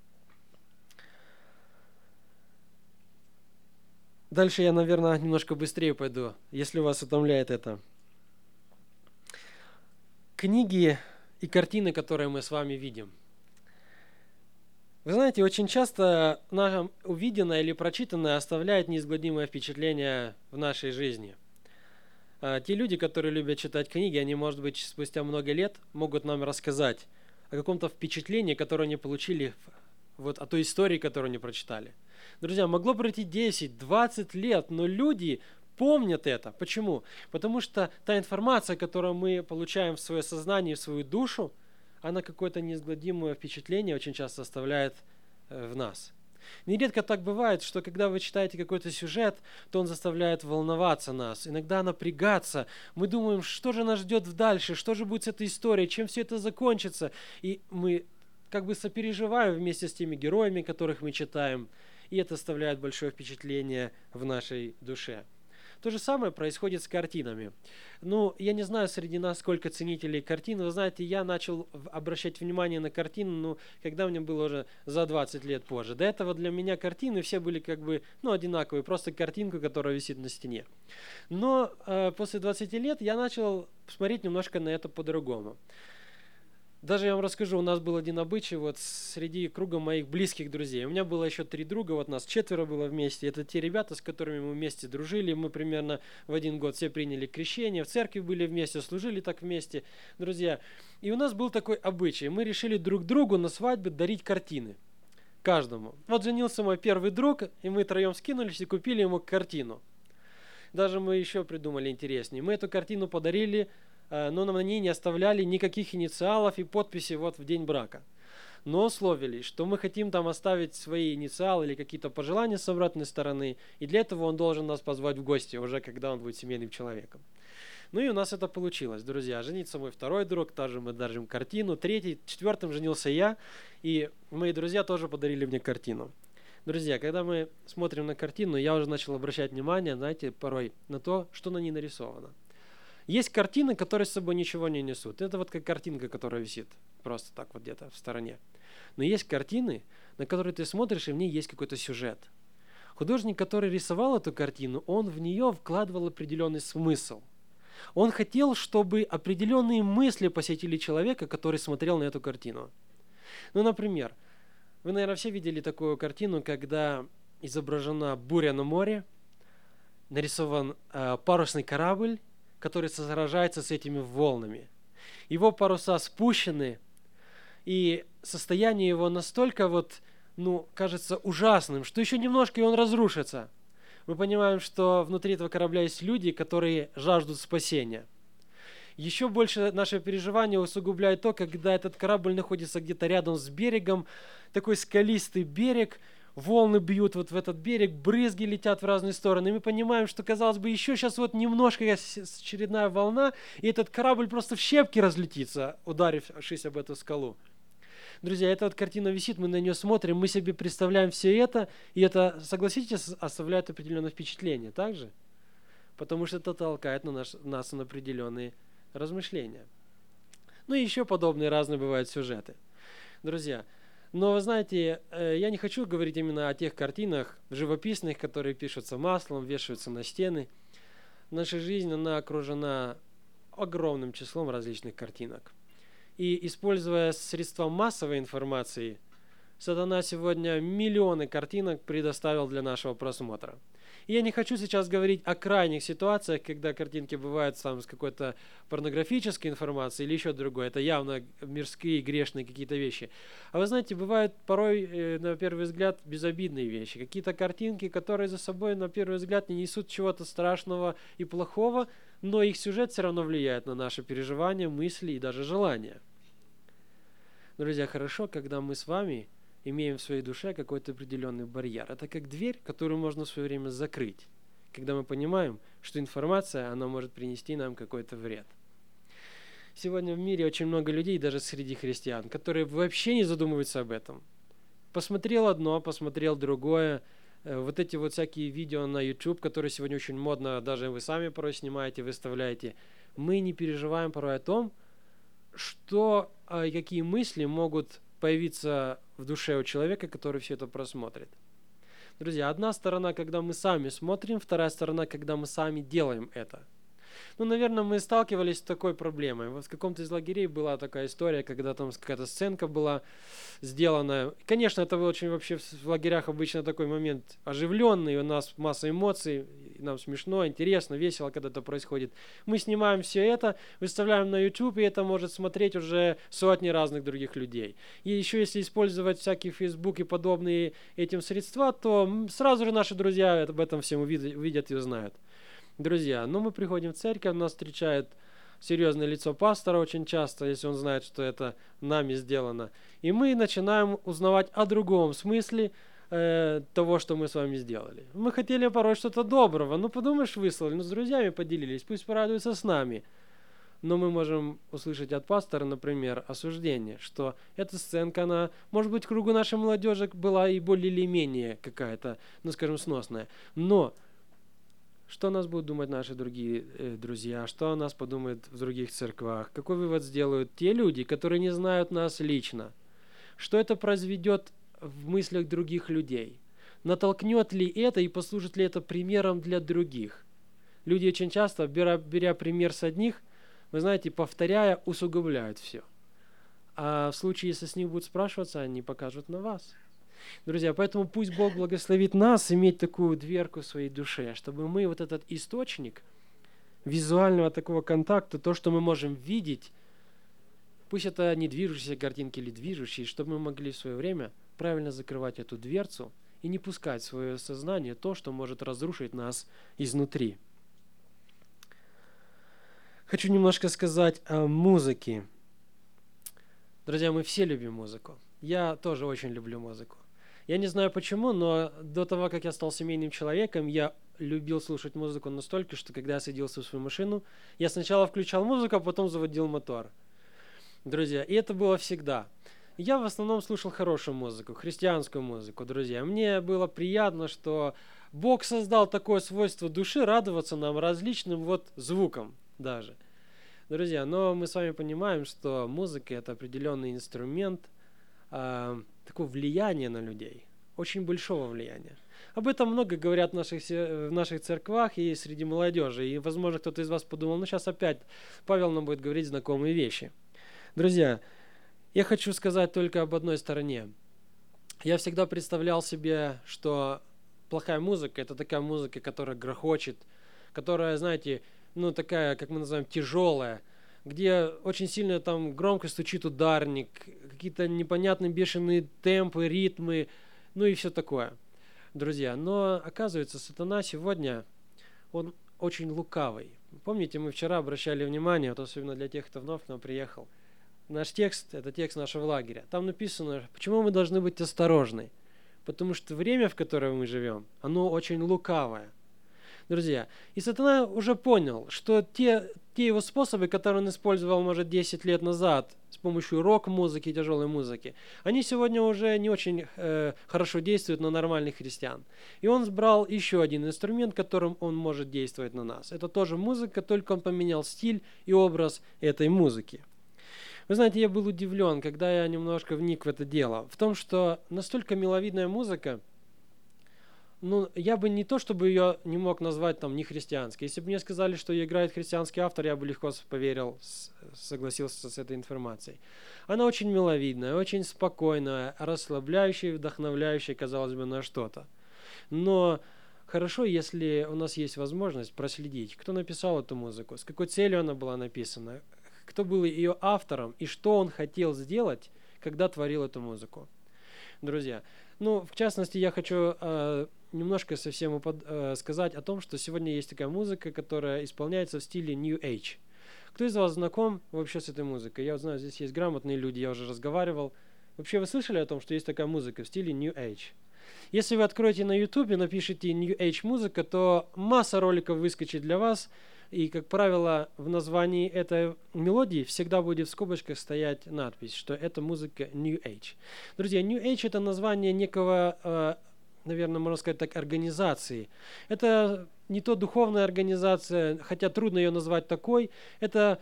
Дальше я, наверное, немножко быстрее пойду, если вас утомляет это. Книги и картины, которые мы с вами видим. Вы знаете, очень часто нам увиденное или прочитанное оставляет неизгладимое впечатление в нашей жизни. А те люди, которые любят читать книги, они, может быть, спустя много лет могут нам рассказать о каком-то впечатлении, которое они получили вот, о той истории, которую они прочитали. Друзья, могло пройти десять-двадцать лет, но люди помнят это. Почему? Потому что та информация, которую мы получаем в свое сознание, в свою душу, она какое-то неизгладимое впечатление очень часто оставляет в нас. Нередко так бывает, что когда вы читаете какой-то сюжет, то он заставляет волноваться нас, иногда напрягаться. Мы думаем, что же нас ждет дальше, что же будет с этой историей, чем все это закончится. И мы как бы сопереживаем вместе с теми героями, которых мы читаем, и это оставляет большое впечатление в нашей душе. То же самое происходит с картинами. Ну, я не знаю среди нас, сколько ценителей картин. Вы знаете, я начал обращать внимание на картины, ну, когда мне было уже за двадцать лет позже. До этого для меня картины все были как бы, ну, одинаковые, просто картинка, которая висит на стене. Но э, после двадцати лет я начал смотреть немножко на это по-другому. Даже я вам расскажу, у нас был один обычай вот среди круга моих близких друзей. У меня было еще три друга, вот нас четверо было вместе. Это те ребята, с которыми мы вместе дружили. Мы примерно в один год все приняли крещение, в церкви были вместе, служили так вместе, друзья. И у нас был такой обычай. Мы решили друг другу на свадьбе дарить картины. Каждому. Вот женился мой первый друг, и мы троем скинулись и купили ему картину. Даже мы еще придумали интереснее. Мы эту картину подарили, но на ней не оставляли никаких инициалов и подписи вот в день брака. Но условились, что мы хотим там оставить свои инициалы или какие-то пожелания с обратной стороны, и для этого он должен нас позвать в гости, уже когда он будет семейным человеком. Ну и у нас это получилось, друзья. Женится мой второй друг, также мы дарим картину. Третий, четвертым женился я, и мои друзья тоже подарили мне картину. Друзья, когда мы смотрим на картину, я уже начал обращать внимание, знаете, порой на то, что на ней нарисовано. Есть картины, которые с собой ничего не несут. Это вот как картинка, которая висит просто так вот где-то в стороне. Но есть картины, на которые ты смотришь, и в ней есть какой-то сюжет. Художник, который рисовал эту картину, он в нее вкладывал определенный смысл. Он хотел, чтобы определенные мысли посетили человека, который смотрел на эту картину. Ну, например, вы, наверное, все видели такую картину, когда изображена буря на море, нарисован э, парусный корабль, который сражается с этими волнами. Его паруса спущены, и состояние его настолько вот, ну, кажется ужасным, что еще немножко и он разрушится. Мы понимаем, что внутри этого корабля есть люди, которые жаждут спасения. Еще больше наше переживание усугубляет то, когда этот корабль находится где-то рядом с берегом, такой скалистый берег, волны бьют вот в этот берег, брызги летят в разные стороны. И мы понимаем, что, казалось бы, еще сейчас вот немножко очередная волна, и этот корабль просто в щепки разлетится, ударившись об эту скалу. Друзья, эта вот картина висит, мы на нее смотрим, мы себе представляем все это, и это, согласитесь, оставляет определенное впечатление, так же? Потому что это толкает на наш, нас на определенные размышления. Ну и еще подобные разные бывают сюжеты. Друзья, Но, вы знаете, э, я не хочу говорить именно о тех картинах живописных, которые пишутся маслом, вешаются на стены. Наша жизнь, она окружена огромным числом различных картинок. И используя средства массовой информации, сатана сегодня миллионы картинок предоставил для нашего просмотра. И я не хочу сейчас говорить о крайних ситуациях, когда картинки бывают там с какой-то порнографической информацией или еще другой. Это явно мирские, грешные какие-то вещи. А вы знаете, бывают порой, э, на первый взгляд, безобидные вещи. Какие-то картинки, которые за собой, на первый взгляд, не несут чего-то страшного и плохого, но их сюжет все равно влияет на наши переживания, мысли и даже желания. Друзья, хорошо, когда мы с вами имеем в своей душе какой-то определенный барьер. Это как дверь, которую можно в свое время закрыть, когда мы понимаем, что информация, она может принести нам какой-то вред. Сегодня в мире очень много людей, даже среди христиан, которые вообще не задумываются об этом. Посмотрел одно, посмотрел другое. Вот эти вот всякие видео на YouTube, которые сегодня очень модно, даже вы сами порой снимаете, выставляете. Мы не переживаем порой о том, что и какие мысли могут появиться в душе у человека, который все это просмотрит. Друзья, одна сторона, когда мы сами смотрим, вторая сторона, когда мы сами делаем это. Ну, наверное, мы сталкивались с такой проблемой. Вот в каком-то из лагерей была такая история, когда там какая-то сценка была сделана. Конечно, это очень вообще в лагерях обычно такой момент оживленный, у нас масса эмоций, нам смешно, интересно, весело, когда это происходит. Мы снимаем все это, выставляем на YouTube, и это может смотреть уже сотни разных других людей. И еще если использовать всякие Facebook и подобные этим средства, то сразу же наши друзья об этом всем увидят и узнают. Друзья, ну мы приходим в церковь, нас встречает серьезное лицо пастора очень часто, если он знает, что это нами сделано. И мы начинаем узнавать о другом смысле э, того, что мы с вами сделали. Мы хотели порой что-то доброго, ну подумаешь, выслали, ну с друзьями поделились, пусть порадуются с нами. Но мы можем услышать от пастора, например, осуждение, что эта сценка, она, может быть, в кругу нашей молодежи была и более или менее какая-то, ну скажем, сносная. Но что о нас будут думать наши другие э, друзья? Что о нас подумают в других церквах? Какой вывод сделают те люди, которые не знают нас лично? Что это произведет в мыслях других людей? Натолкнет ли это и послужит ли это примером для других? Люди очень часто, беря, беря пример с одних, вы знаете, повторяя, усугубляют все. А в случае, если с них будут спрашиваться, они покажут на вас. Друзья, поэтому пусть Бог благословит нас иметь такую дверку в своей душе, чтобы мы вот этот источник визуального такого контакта, то, что мы можем видеть, пусть это не движущиеся картинки или движущие, чтобы мы могли в свое время правильно закрывать эту дверцу и не пускать в свое сознание то, что может разрушить нас изнутри. Хочу немножко сказать о музыке. Друзья, мы все любим музыку. Я тоже очень люблю музыку. Я не знаю почему, но до того, как я стал семейным человеком, я любил слушать музыку настолько, что когда я садился в свою машину, я сначала включал музыку, а потом заводил мотор. Друзья, и это было всегда. Я в основном слушал хорошую музыку, христианскую музыку, друзья. Мне было приятно, что Бог создал такое свойство души радоваться нам различным вот звукам даже. Друзья, но мы с вами понимаем, что музыка – это определенный инструмент, э, такого влияния на людей, очень большого влияния. Об этом много говорят в наших, в наших церквах и среди молодежи. И, возможно, кто-то из вас подумал, ну сейчас опять Павел нам будет говорить знакомые вещи. Друзья, я хочу сказать только об одной стороне. Я всегда представлял себе, что плохая музыка – это такая музыка, которая грохочет, которая, знаете, ну такая, как мы называем, тяжелая, где очень сильно там громко стучит ударник, какие-то непонятные бешеные темпы, ритмы, ну и все такое, друзья. Но оказывается, сатана сегодня, он очень лукавый. Помните, мы вчера обращали внимание, вот особенно для тех, кто вновь к нам приехал, наш текст, это текст нашего лагеря. Там написано, почему мы должны быть осторожны. Потому что время, в котором мы живем, оно очень лукавое. Друзья, и сатана уже понял, что те, те его способы, которые он использовал, может, десять лет назад с помощью рок-музыки, тяжелой музыки, они сегодня уже не очень э, хорошо действуют на нормальных христиан. И он брал еще один инструмент, которым он может действовать на нас. Это тоже музыка, только он поменял стиль и образ этой музыки. Вы знаете, я был удивлен, когда я немножко вник в это дело, в том, что настолько миловидная музыка, ну, я бы не то, чтобы ее не мог назвать там не христианской. Если бы мне сказали, что ее играет христианский автор, я бы легко поверил, согласился с этой информацией. Она очень миловидная, очень спокойная, расслабляющая, вдохновляющая, казалось бы, на что-то. Но хорошо, если у нас есть возможность проследить, кто написал эту музыку, с какой целью она была написана, кто был ее автором и что он хотел сделать, когда творил эту музыку. Друзья, ну, в частности, я хочу э, немножко совсем упод, э, сказать о том, что сегодня есть такая музыка, которая исполняется в стиле New Age. Кто из вас знаком вообще с этой музыкой? Я вот знаю, здесь есть грамотные люди, я уже разговаривал. Вообще вы слышали о том, что есть такая музыка в стиле New Age? Если вы откроете на YouTube и напишите New Age музыка, то масса роликов выскочит для вас. И, как правило, в названии этой мелодии всегда будет в скобочках стоять надпись, что это музыка New Age. Друзья, New Age — это название некого, наверное, можно сказать так, организации. Это не то духовная организация, хотя трудно ее назвать такой. Это,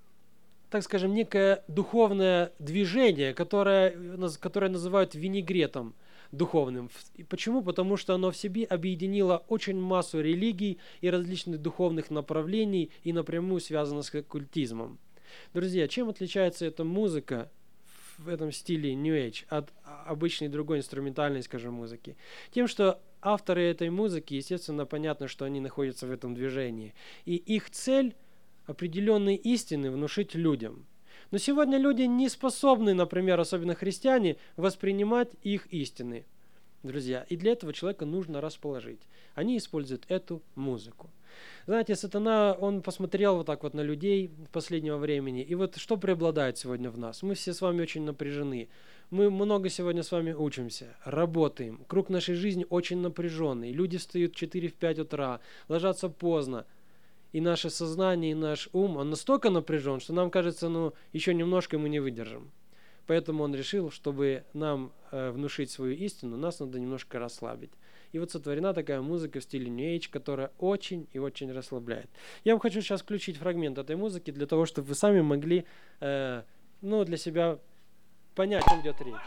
так скажем, некое духовное движение, которое, которое называют винегретом духовным. И почему? Потому что оно в себе объединило очень массу религий и различных духовных направлений и напрямую связано с оккультизмом. Друзья, чем отличается эта музыка в этом стиле New Age от обычной другой инструментальной, скажем, музыки? Тем, что авторы этой музыки, естественно, понятно, что они находятся в этом движении. И их цель — определенные истины внушить людям. Но сегодня люди не способны, например, особенно христиане, воспринимать их истины, друзья. И для этого человека нужно расположить. Они используют эту музыку. Знаете, сатана, он посмотрел вот так вот на людей последнего времени. И вот что преобладает сегодня в нас? Мы все с вами очень напряжены. Мы много сегодня с вами учимся, работаем. Круг нашей жизни очень напряженный. Люди встают в четыре-пять утра, ложатся поздно. И наше сознание, и наш ум, он настолько напряжен, что нам кажется, ну, еще немножко мы не выдержим. Поэтому он решил, чтобы нам э, внушить свою истину, нас надо немножко расслабить. И вот сотворена такая музыка в стиле New Age, которая очень и очень расслабляет. Я вам хочу сейчас включить фрагмент этой музыки для того, чтобы вы сами могли э, ну, для себя понять, о чем идет речь.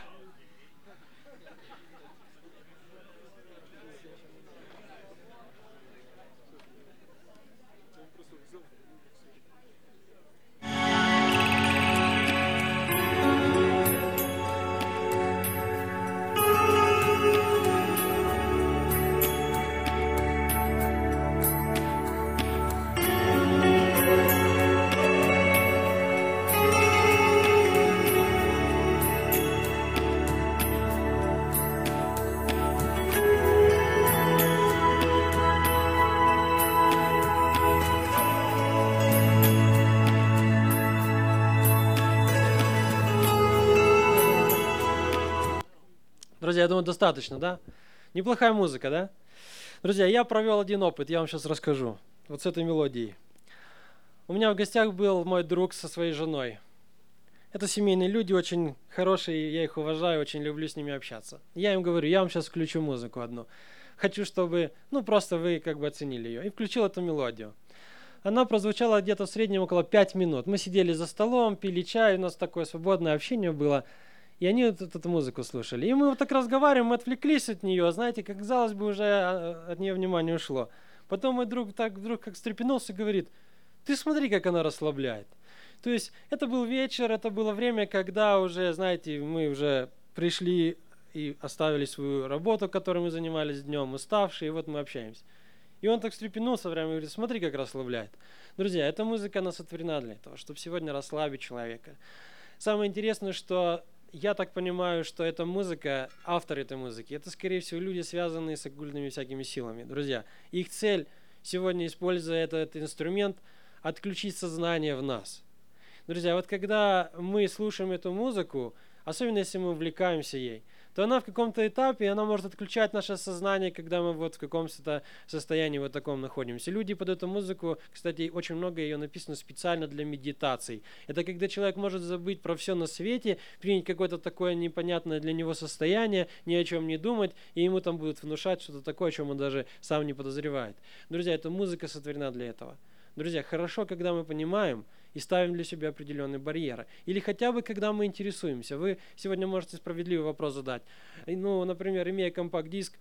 Друзья, я думаю, достаточно, да? Неплохая музыка, да? Друзья, я провел один опыт, я вам сейчас расскажу. Вот с этой мелодией. У меня в гостях был мой друг со своей женой. Это семейные люди, очень хорошие, я их уважаю, очень люблю с ними общаться. Я им говорю, я вам сейчас включу музыку одну. Хочу, чтобы, ну, просто вы как бы оценили ее. И включил эту мелодию. Она прозвучала где-то в среднем около пять минут. Мы сидели за столом, пили чай, у нас такое свободное общение было. И они вот эту музыку слушали. И мы вот так разговариваем, мы отвлеклись от нее, знаете, как казалось бы, уже от нее внимание ушло. Потом мой друг так вдруг как встрепенулся и говорит, ты смотри, как она расслабляет. То есть это был вечер, это было время, когда уже, знаете, мы уже пришли и оставили свою работу, которой мы занимались днем, уставшие, и вот мы общаемся. И он так встрепенулся прямо и говорит, смотри, как расслабляет. Друзья, эта музыка, она сотворена для этого, чтобы сегодня расслабить человека. Самое интересное, что я так понимаю, что эта музыка, автор этой музыки, это, скорее всего, люди, связанные с оккультными всякими силами. Друзья, их цель сегодня, используя этот инструмент, отключить сознание в нас. Друзья, вот когда мы слушаем эту музыку, особенно если мы увлекаемся ей, то она в каком-то этапе, она может отключать наше сознание, когда мы вот в каком-то состоянии вот таком находимся. Люди под эту музыку, кстати, очень много ее написано специально для медитаций. Это когда человек может забыть про все на свете, принять какое-то такое непонятное для него состояние, ни о чем не думать, и ему там будут внушать что-то такое, о чем он даже сам не подозревает. Друзья, эта музыка сотворена для этого. Друзья, хорошо, когда мы понимаем и ставим для себя определенные барьеры. Или хотя бы, когда мы интересуемся. Вы сегодня можете справедливый вопрос задать. Ну, например, имея компакт-диск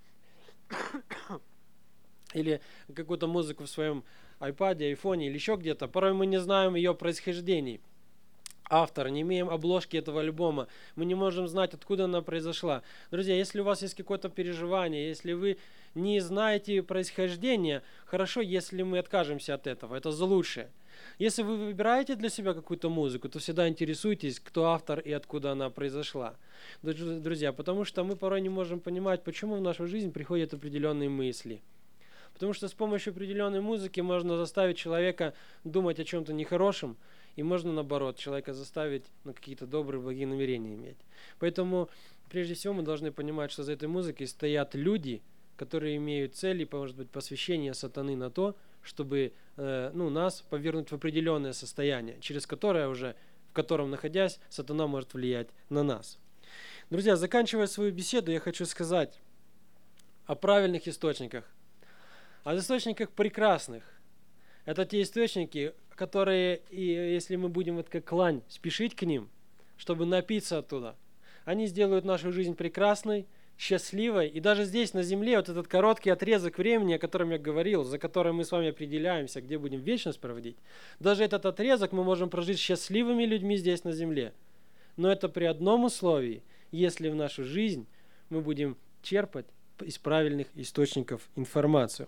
или какую-то музыку в своем айпаде, айфоне или еще где-то, порой мы не знаем ее происхождений. Автор, не имеем обложки этого альбома, мы не можем знать, откуда она произошла. Друзья, если у вас есть какое-то переживание, если вы не знаете происхождение, хорошо, если мы откажемся от этого, это за лучшее. Если вы выбираете для себя какую-то музыку, то всегда интересуйтесь, кто автор и откуда она произошла. Друзья, потому что мы порой не можем понимать, почему в нашу жизнь приходят определенные мысли. Потому что с помощью определенной музыки можно заставить человека думать о чем-то нехорошем, и можно, наоборот, человека заставить на какие-то добрые, благие намерения иметь. Поэтому, прежде всего, мы должны понимать, что за этой музыкой стоят люди, которые имеют цели, может быть, посвящение сатаны на то, чтобы э, ну, нас повернуть в определенное состояние, через которое уже, в котором находясь, сатана может влиять на нас. Друзья, заканчивая свою беседу, я хочу сказать о правильных источниках. О источниках прекрасных. Это те источники, которые, и если мы будем вот как лань спешить к ним, чтобы напиться оттуда, они сделают нашу жизнь прекрасной, счастливой. И даже здесь, на земле, вот этот короткий отрезок времени, о котором я говорил, за которым мы с вами определяемся, где будем вечность проводить, даже этот отрезок мы можем прожить счастливыми людьми здесь, на земле. Но это при одном условии, если в нашу жизнь мы будем черпать из правильных источников информацию.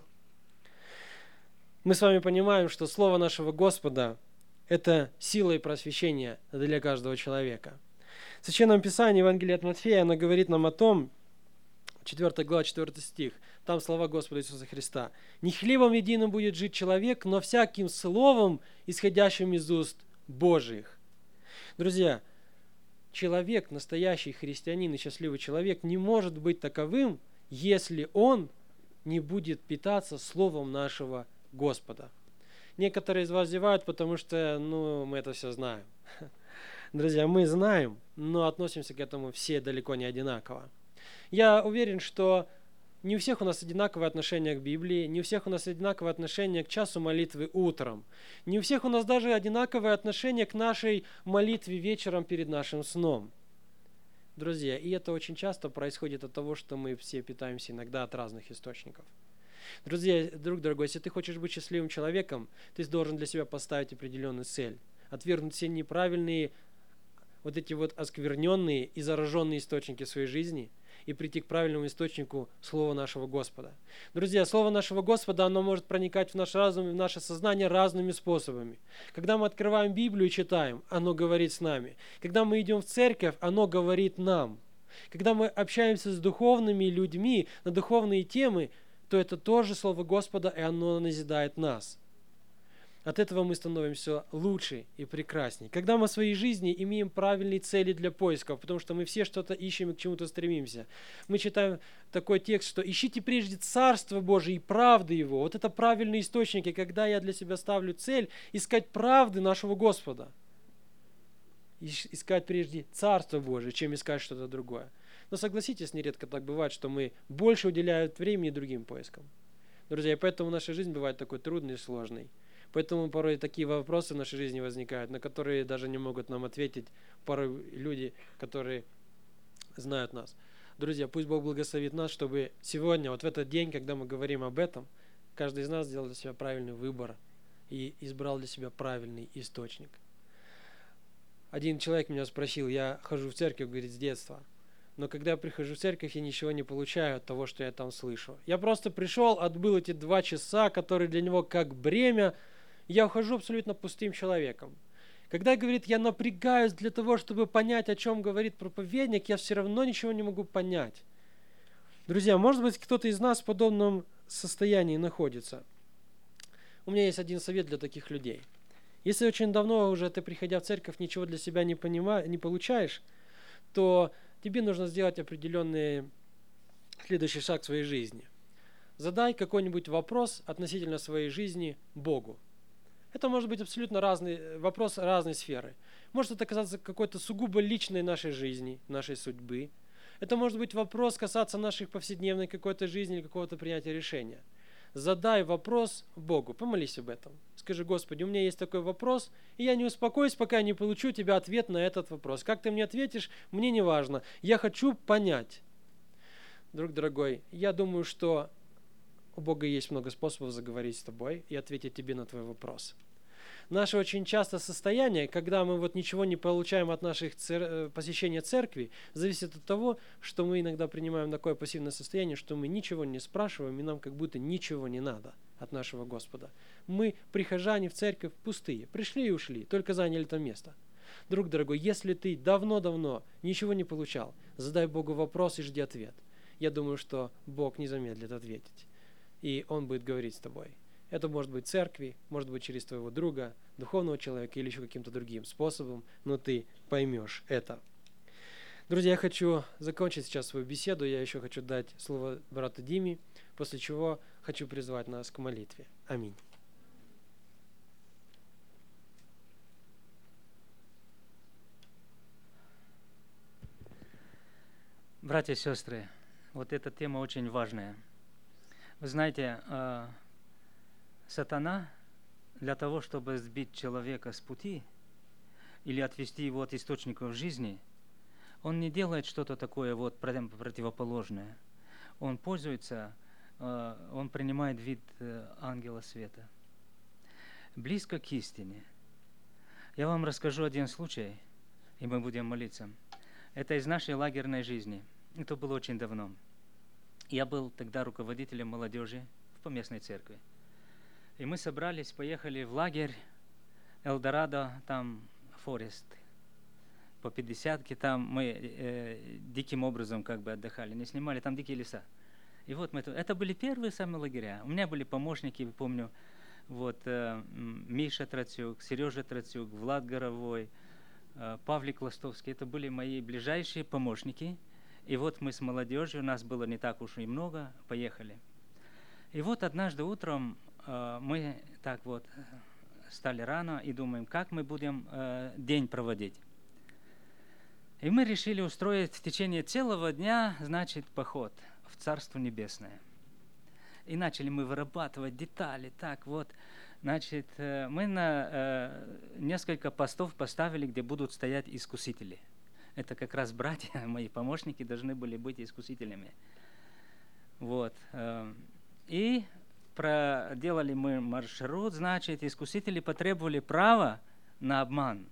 Мы с вами понимаем, что Слово нашего Господа – это сила и просвещение для каждого человека. В Священном Писании, Евангелие от Матфея, оно говорит нам о том, четвёртая глава, четвёртый стих, там слова Господа Иисуса Христа. «Не хлебом единым будет жить человек, но всяким словом, исходящим из уст Божиих». Друзья, человек, настоящий христианин и счастливый человек не может быть таковым, если он не будет питаться Словом нашего Господа. Некоторые из вас зевают, потому что, ну, мы это все знаем. Друзья, мы знаем, но относимся к этому все далеко не одинаково. Я уверен, что не у всех у нас одинаковое отношение к Библии, не у всех у нас одинаковое отношение к часу молитвы утром, не у всех у нас даже одинаковое отношение к нашей молитве вечером перед нашим сном. Друзья, и это очень часто происходит от того, что мы все питаемся иногда от разных источников. Друзья, друг дорогой, если ты хочешь быть счастливым человеком, ты должен для себя поставить определенную цель. Отвергнуть все неправильные, вот эти вот оскверненные и зараженные источники своей жизни и прийти к правильному источнику Слова нашего Господа. Друзья, Слово нашего Господа, оно может проникать в наш разум и в наше сознание разными способами. Когда мы открываем Библию и читаем, оно говорит с нами. Когда мы идем в церковь, оно говорит нам. Когда мы общаемся с духовными людьми на духовные темы, то это тоже Слово Господа, и оно назидает нас. От этого мы становимся лучше и прекрасней. Когда мы в своей жизни имеем правильные цели для поисков, потому что мы все что-то ищем и к чему-то стремимся. Мы читаем такой текст, что «ищите прежде Царство Божие и правды Его». Вот это правильные источники, когда я для себя ставлю цель искать правды нашего Господа. Искать прежде Царство Божие, чем искать что-то другое. Но согласитесь, нередко так бывает, что мы больше уделяем времени другим поискам. Друзья, и поэтому наша жизнь бывает такой трудной и сложной. Поэтому порой такие вопросы в нашей жизни возникают, на которые даже не могут нам ответить порой люди, которые знают нас. Друзья, пусть Бог благословит нас, чтобы сегодня, вот в этот день, когда мы говорим об этом, каждый из нас сделал для себя правильный выбор и избрал для себя правильный источник. Один человек меня спросил, я хожу в церковь, говорит, с детства. Но когда я прихожу в церковь, я ничего не получаю от того, что я там слышу. Я просто пришел, отбыл эти два часа, которые для него как бремя. Я ухожу абсолютно пустым человеком. Когда, говорит, я напрягаюсь для того, чтобы понять, о чем говорит проповедник, я все равно ничего не могу понять. Друзья, может быть, кто-то из нас в подобном состоянии находится. У меня есть один совет для таких людей. Если очень давно уже ты, приходя в церковь, ничего для себя не, понима, не получаешь, то тебе нужно сделать определенный следующий шаг в своей жизни. Задай какой-нибудь вопрос относительно своей жизни Богу. Это может быть абсолютно разный вопрос разной сферы. Может это касаться какой-то сугубо личной нашей жизни, нашей судьбы. Это может быть вопрос касаться нашей повседневной какой-то жизни или какого-то принятия решения. задай вопрос Богу, помолись об этом. Скажи: Господи, у меня есть такой вопрос, и я не успокоюсь, пока я не получу у Тебя ответ на этот вопрос. Как Ты мне ответишь, мне не важно. Я хочу понять. Друг дорогой, я думаю, что у Бога есть много способов заговорить с тобой и ответить тебе на твой вопрос. Наше очень часто состояние, когда мы вот ничего не получаем от наших цер... посещения церкви, зависит от того, что мы иногда принимаем такое пассивное состояние, что мы ничего не спрашиваем, и нам как будто ничего не надо от нашего Господа. Мы, прихожане в церковь, пустые. Пришли и ушли, только заняли там место. Друг дорогой, если ты давно-давно ничего не получал, задай Богу вопрос и жди ответ. Я думаю, что Бог не замедлит ответить, и Он будет говорить с тобой. Это может быть в церкви, может быть через твоего друга, духовного человека или еще каким-то другим способом, но ты поймешь это. Друзья, я хочу закончить сейчас свою беседу. Я еще хочу дать слово брату Диме, после чего хочу призвать нас к молитве. Аминь. Братья и сестры, вот эта тема очень важная. Вы знаете, сатана для того, чтобы сбить человека с пути или отвести его от источников жизни, он не делает что-то такое вот противоположное. Он пользуется, он принимает вид ангела света. Близко к истине. Я вам расскажу один случай, и мы будем молиться. Это из нашей лагерной жизни. Это было очень давно. Я был тогда руководителем молодежи в поместной церкви. И мы собрались, поехали в лагерь Элдорадо, там Форест. По пятидесятке там мы э, диким образом как бы отдыхали, не снимали, там дикие леса. И вот мы, это были первые самые лагеря. У меня были помощники, помню, вот э, Миша Трацюк, Сережа Трацюк, Влад Горовой, э, Павлик Ластовский. Это были мои ближайшие помощники. И вот мы с молодежью, нас было не так уж и много, поехали. И вот однажды утром э, мы так вот встали рано и думаем, как мы будем э, день проводить. И мы решили устроить в течение целого дня, значит, поход в Царство Небесное. И начали мы вырабатывать детали, так вот. Значит, э, мы на э, несколько постов поставили, где будут стоять искусители. Это как раз братья, мои помощники, должны были быть искусителями. Вот. И проделали мы маршрут, значит, искусители потребовали права на обман.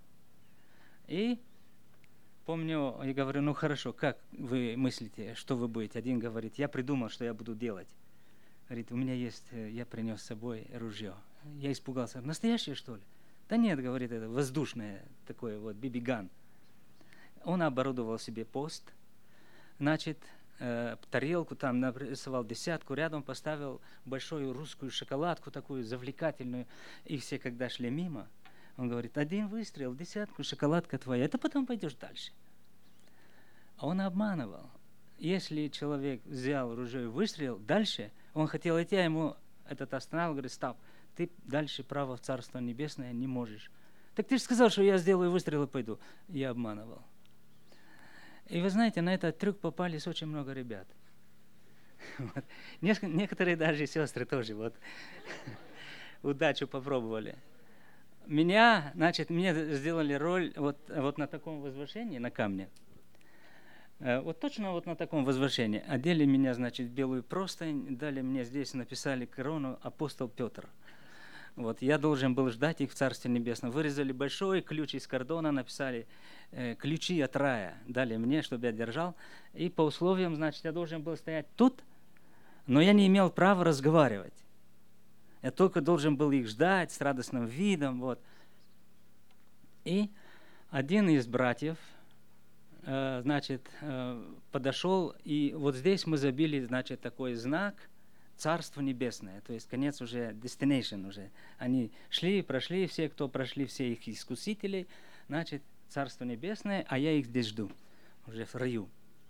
И помню, я говорю, ну хорошо, как вы мыслите, что вы будете? Один говорит, я придумал, что я буду делать. Говорит, у меня есть, я принес с собой ружье. Я испугался, настоящее, что ли? Да нет, говорит, это воздушное такое вот, бибиган. Он оборудовал себе пост, значит, э, тарелку там нарисовал десятку, рядом поставил большую русскую шоколадку такую завлекательную. И все, когда шли мимо, он говорит, один выстрел, десятку, шоколадка твоя, это потом пойдешь дальше. А он обманывал. Если человек взял ружье и выстрелил, дальше он хотел идти, а ему этот останавливал, говорит, стоп, ты дальше право в Царство Небесное не можешь. Так ты же сказал, что я сделаю выстрел и пойду. Я обманывал. И вы знаете, на этот трюк попались очень много ребят. Вот. Некоторые даже сестры тоже вот удачу попробовали. Меня, значит, мне сделали роль вот, вот на таком возвышении, на камне. Вот точно вот на таком возвышении. Одели меня, значит, в белую простынь, дали мне здесь, написали корону апостол Петр. Вот, я должен был ждать их в Царстве Небесном. Вырезали большой ключ из кордона, написали э, ключи от рая. Дали мне, чтобы я держал. И по условиям, значит, я должен был стоять тут, но я не имел права разговаривать. Я только должен был их ждать с радостным видом. Вот. И один из братьев, э, значит, э, подошел, и вот здесь мы забили, значит, такой знак Царство Небесное, то есть конец уже, destination уже. Они шли, прошли, все, кто прошли, все их искусителей, значит, Царство Небесное, а я их здесь жду, уже в раю.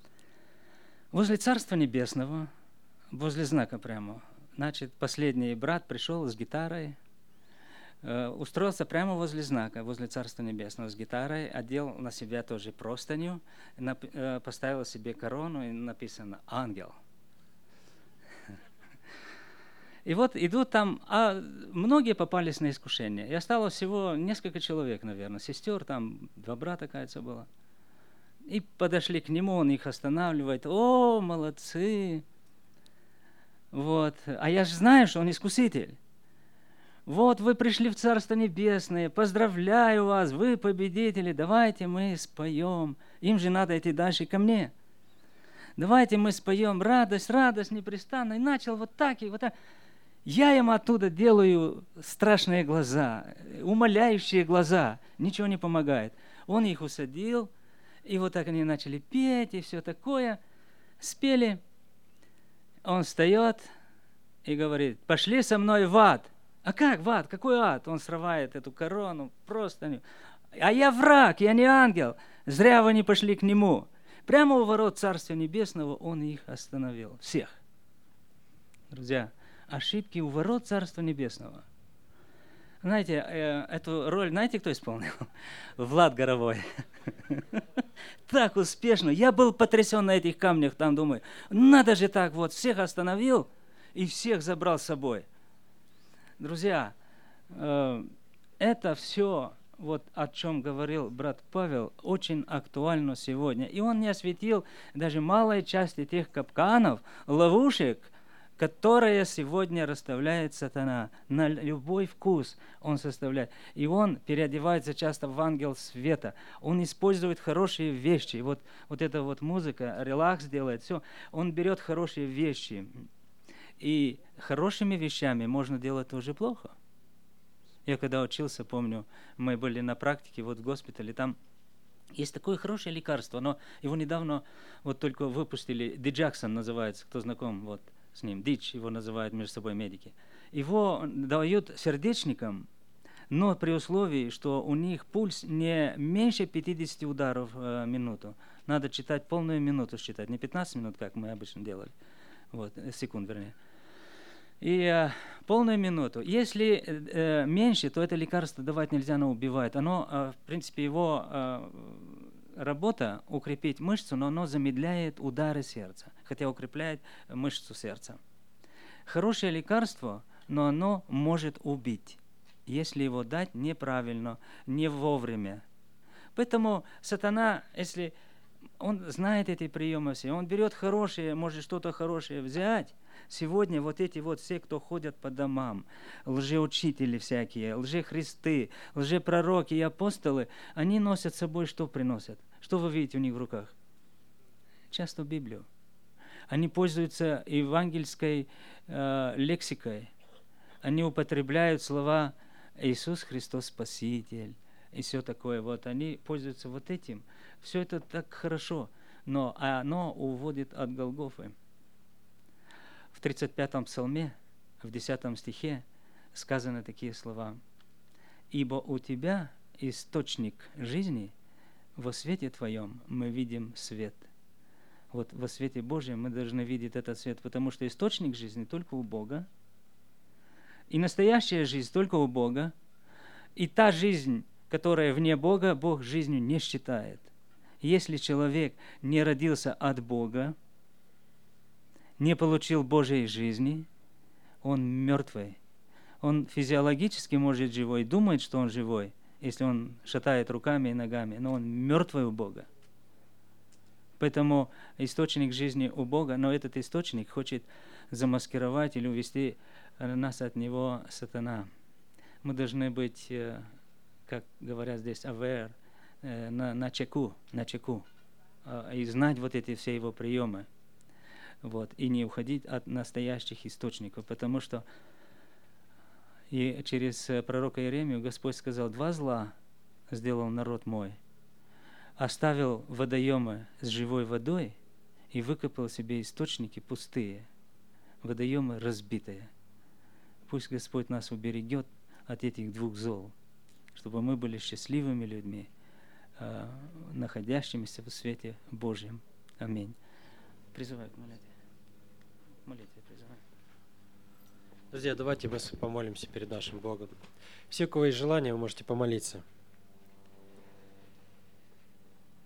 Возле Царства Небесного, возле знака прямо, значит, последний брат пришел с гитарой, э, устроился прямо возле знака, возле Царства Небесного с гитарой, одел на себя тоже простыню, нап- э, поставил себе корону, и написано «Ангел». И вот идут там, а многие попались на искушение. И осталось всего несколько человек, наверное, сестер, там два брата, кажется, было. И подошли к нему, он их останавливает. О, молодцы! Вот. А я же знаю, что он искуситель. Вот вы пришли в Царство Небесное, поздравляю вас, вы победители, давайте мы споем. Им же надо идти дальше ко мне. Давайте мы споем радость, радость непрестанно. И начал вот так и вот так. Я им оттуда делаю страшные глаза, умоляющие глаза. Ничего не помогает. Он их усадил, и вот так они начали петь, и все такое. Спели. Он встает и говорит: пошли со мной в ад. А как в ад? Какой ад? Он срывает эту корону, просто. А я враг, я не ангел. Зря вы не пошли к нему. Прямо у ворот Царства Небесного он их остановил. Всех. Друзья, ошибки у ворот Царства Небесного. Знаете, э, эту роль, знаете, кто исполнил? Влад Горовой. Так успешно. Я был потрясен на этих камнях, там думаю, надо же так вот, всех остановил и всех забрал с собой. Друзья, э, это все, вот о чем говорил брат Павел, очень актуально сегодня. И он не осветил даже малой части тех капканов, ловушек, которые сегодня расставляет сатана. На любой вкус он составляет. И он переодевается часто в ангел света. Он использует хорошие вещи. Вот, вот эта вот музыка, релакс делает, все. Он берет хорошие вещи. И хорошими вещами можно делать тоже плохо. Я когда учился, помню, мы были на практике вот в госпитале, там есть такое хорошее лекарство, но его недавно вот только выпустили, Диджаксон называется, кто знаком, вот с ним, Дич его называют между собой медики. Его дают сердечникам, но при условии, что у них пульс не меньше пятьдесят ударов в минуту. Надо читать полную минуту, считать, не пятнадцать минут, как мы обычно делали, вот, секунд, вернее. И э, полную минуту. Если э, меньше, то это лекарство давать нельзя, оно убивает. Оно, э, в принципе, его э, работа укрепить мышцу, но оно замедляет удары сердца, хотя укрепляет мышцу сердца. Хорошее лекарство, но оно может убить, если его дать неправильно, не вовремя. Поэтому сатана, если он знает эти приемы все, он берет хорошее, может что-то хорошее взять. Сегодня вот эти вот все, кто ходят по домам, лжеучители всякие, лжехристы, лжепророки и апостолы, они носят с собой, что приносят? Что вы видите у них в руках? Часто Библию. Они пользуются евангельской э, лексикой. Они употребляют слова «Иисус Христос Спаситель» и все такое. Вот они пользуются вот этим. Все это так хорошо, но оно уводит от Голгофы. В тридцать пятом псалме, в десятом стихе сказаны такие слова: «Ибо у тебя источник жизни, во свете твоем мы видим свет». Вот во свете Божьем мы должны видеть этот свет, потому что источник жизни только у Бога, и настоящая жизнь только у Бога, и та жизнь, которая вне Бога, Бог жизнью не считает. Если человек не родился от Бога, не получил Божьей жизни, он мертвый. Он физиологически может живой, думает, что он живой, если он шатает руками и ногами, но он мертвый у Бога. Поэтому источник жизни у Бога, но этот источник хочет замаскировать или увести нас от него сатана. Мы должны быть, как говорят здесь, aware, на, на чеку, на чеку, и знать вот эти все его приемы. Вот, и не уходить от настоящих источников, потому что и через пророка Иеремию Господь сказал: два зла сделал народ мой, оставил водоемы с живой водой и выкопал себе источники пустые, водоемы разбитые. Пусть Господь нас уберегет от этих двух зол, чтобы мы были счастливыми людьми, находящимися в свете Божьем. Аминь. Призываю к молитве. Молитве призываю. Друзья, давайте мы помолимся перед нашим Богом. Все, у кого есть желание, вы можете помолиться.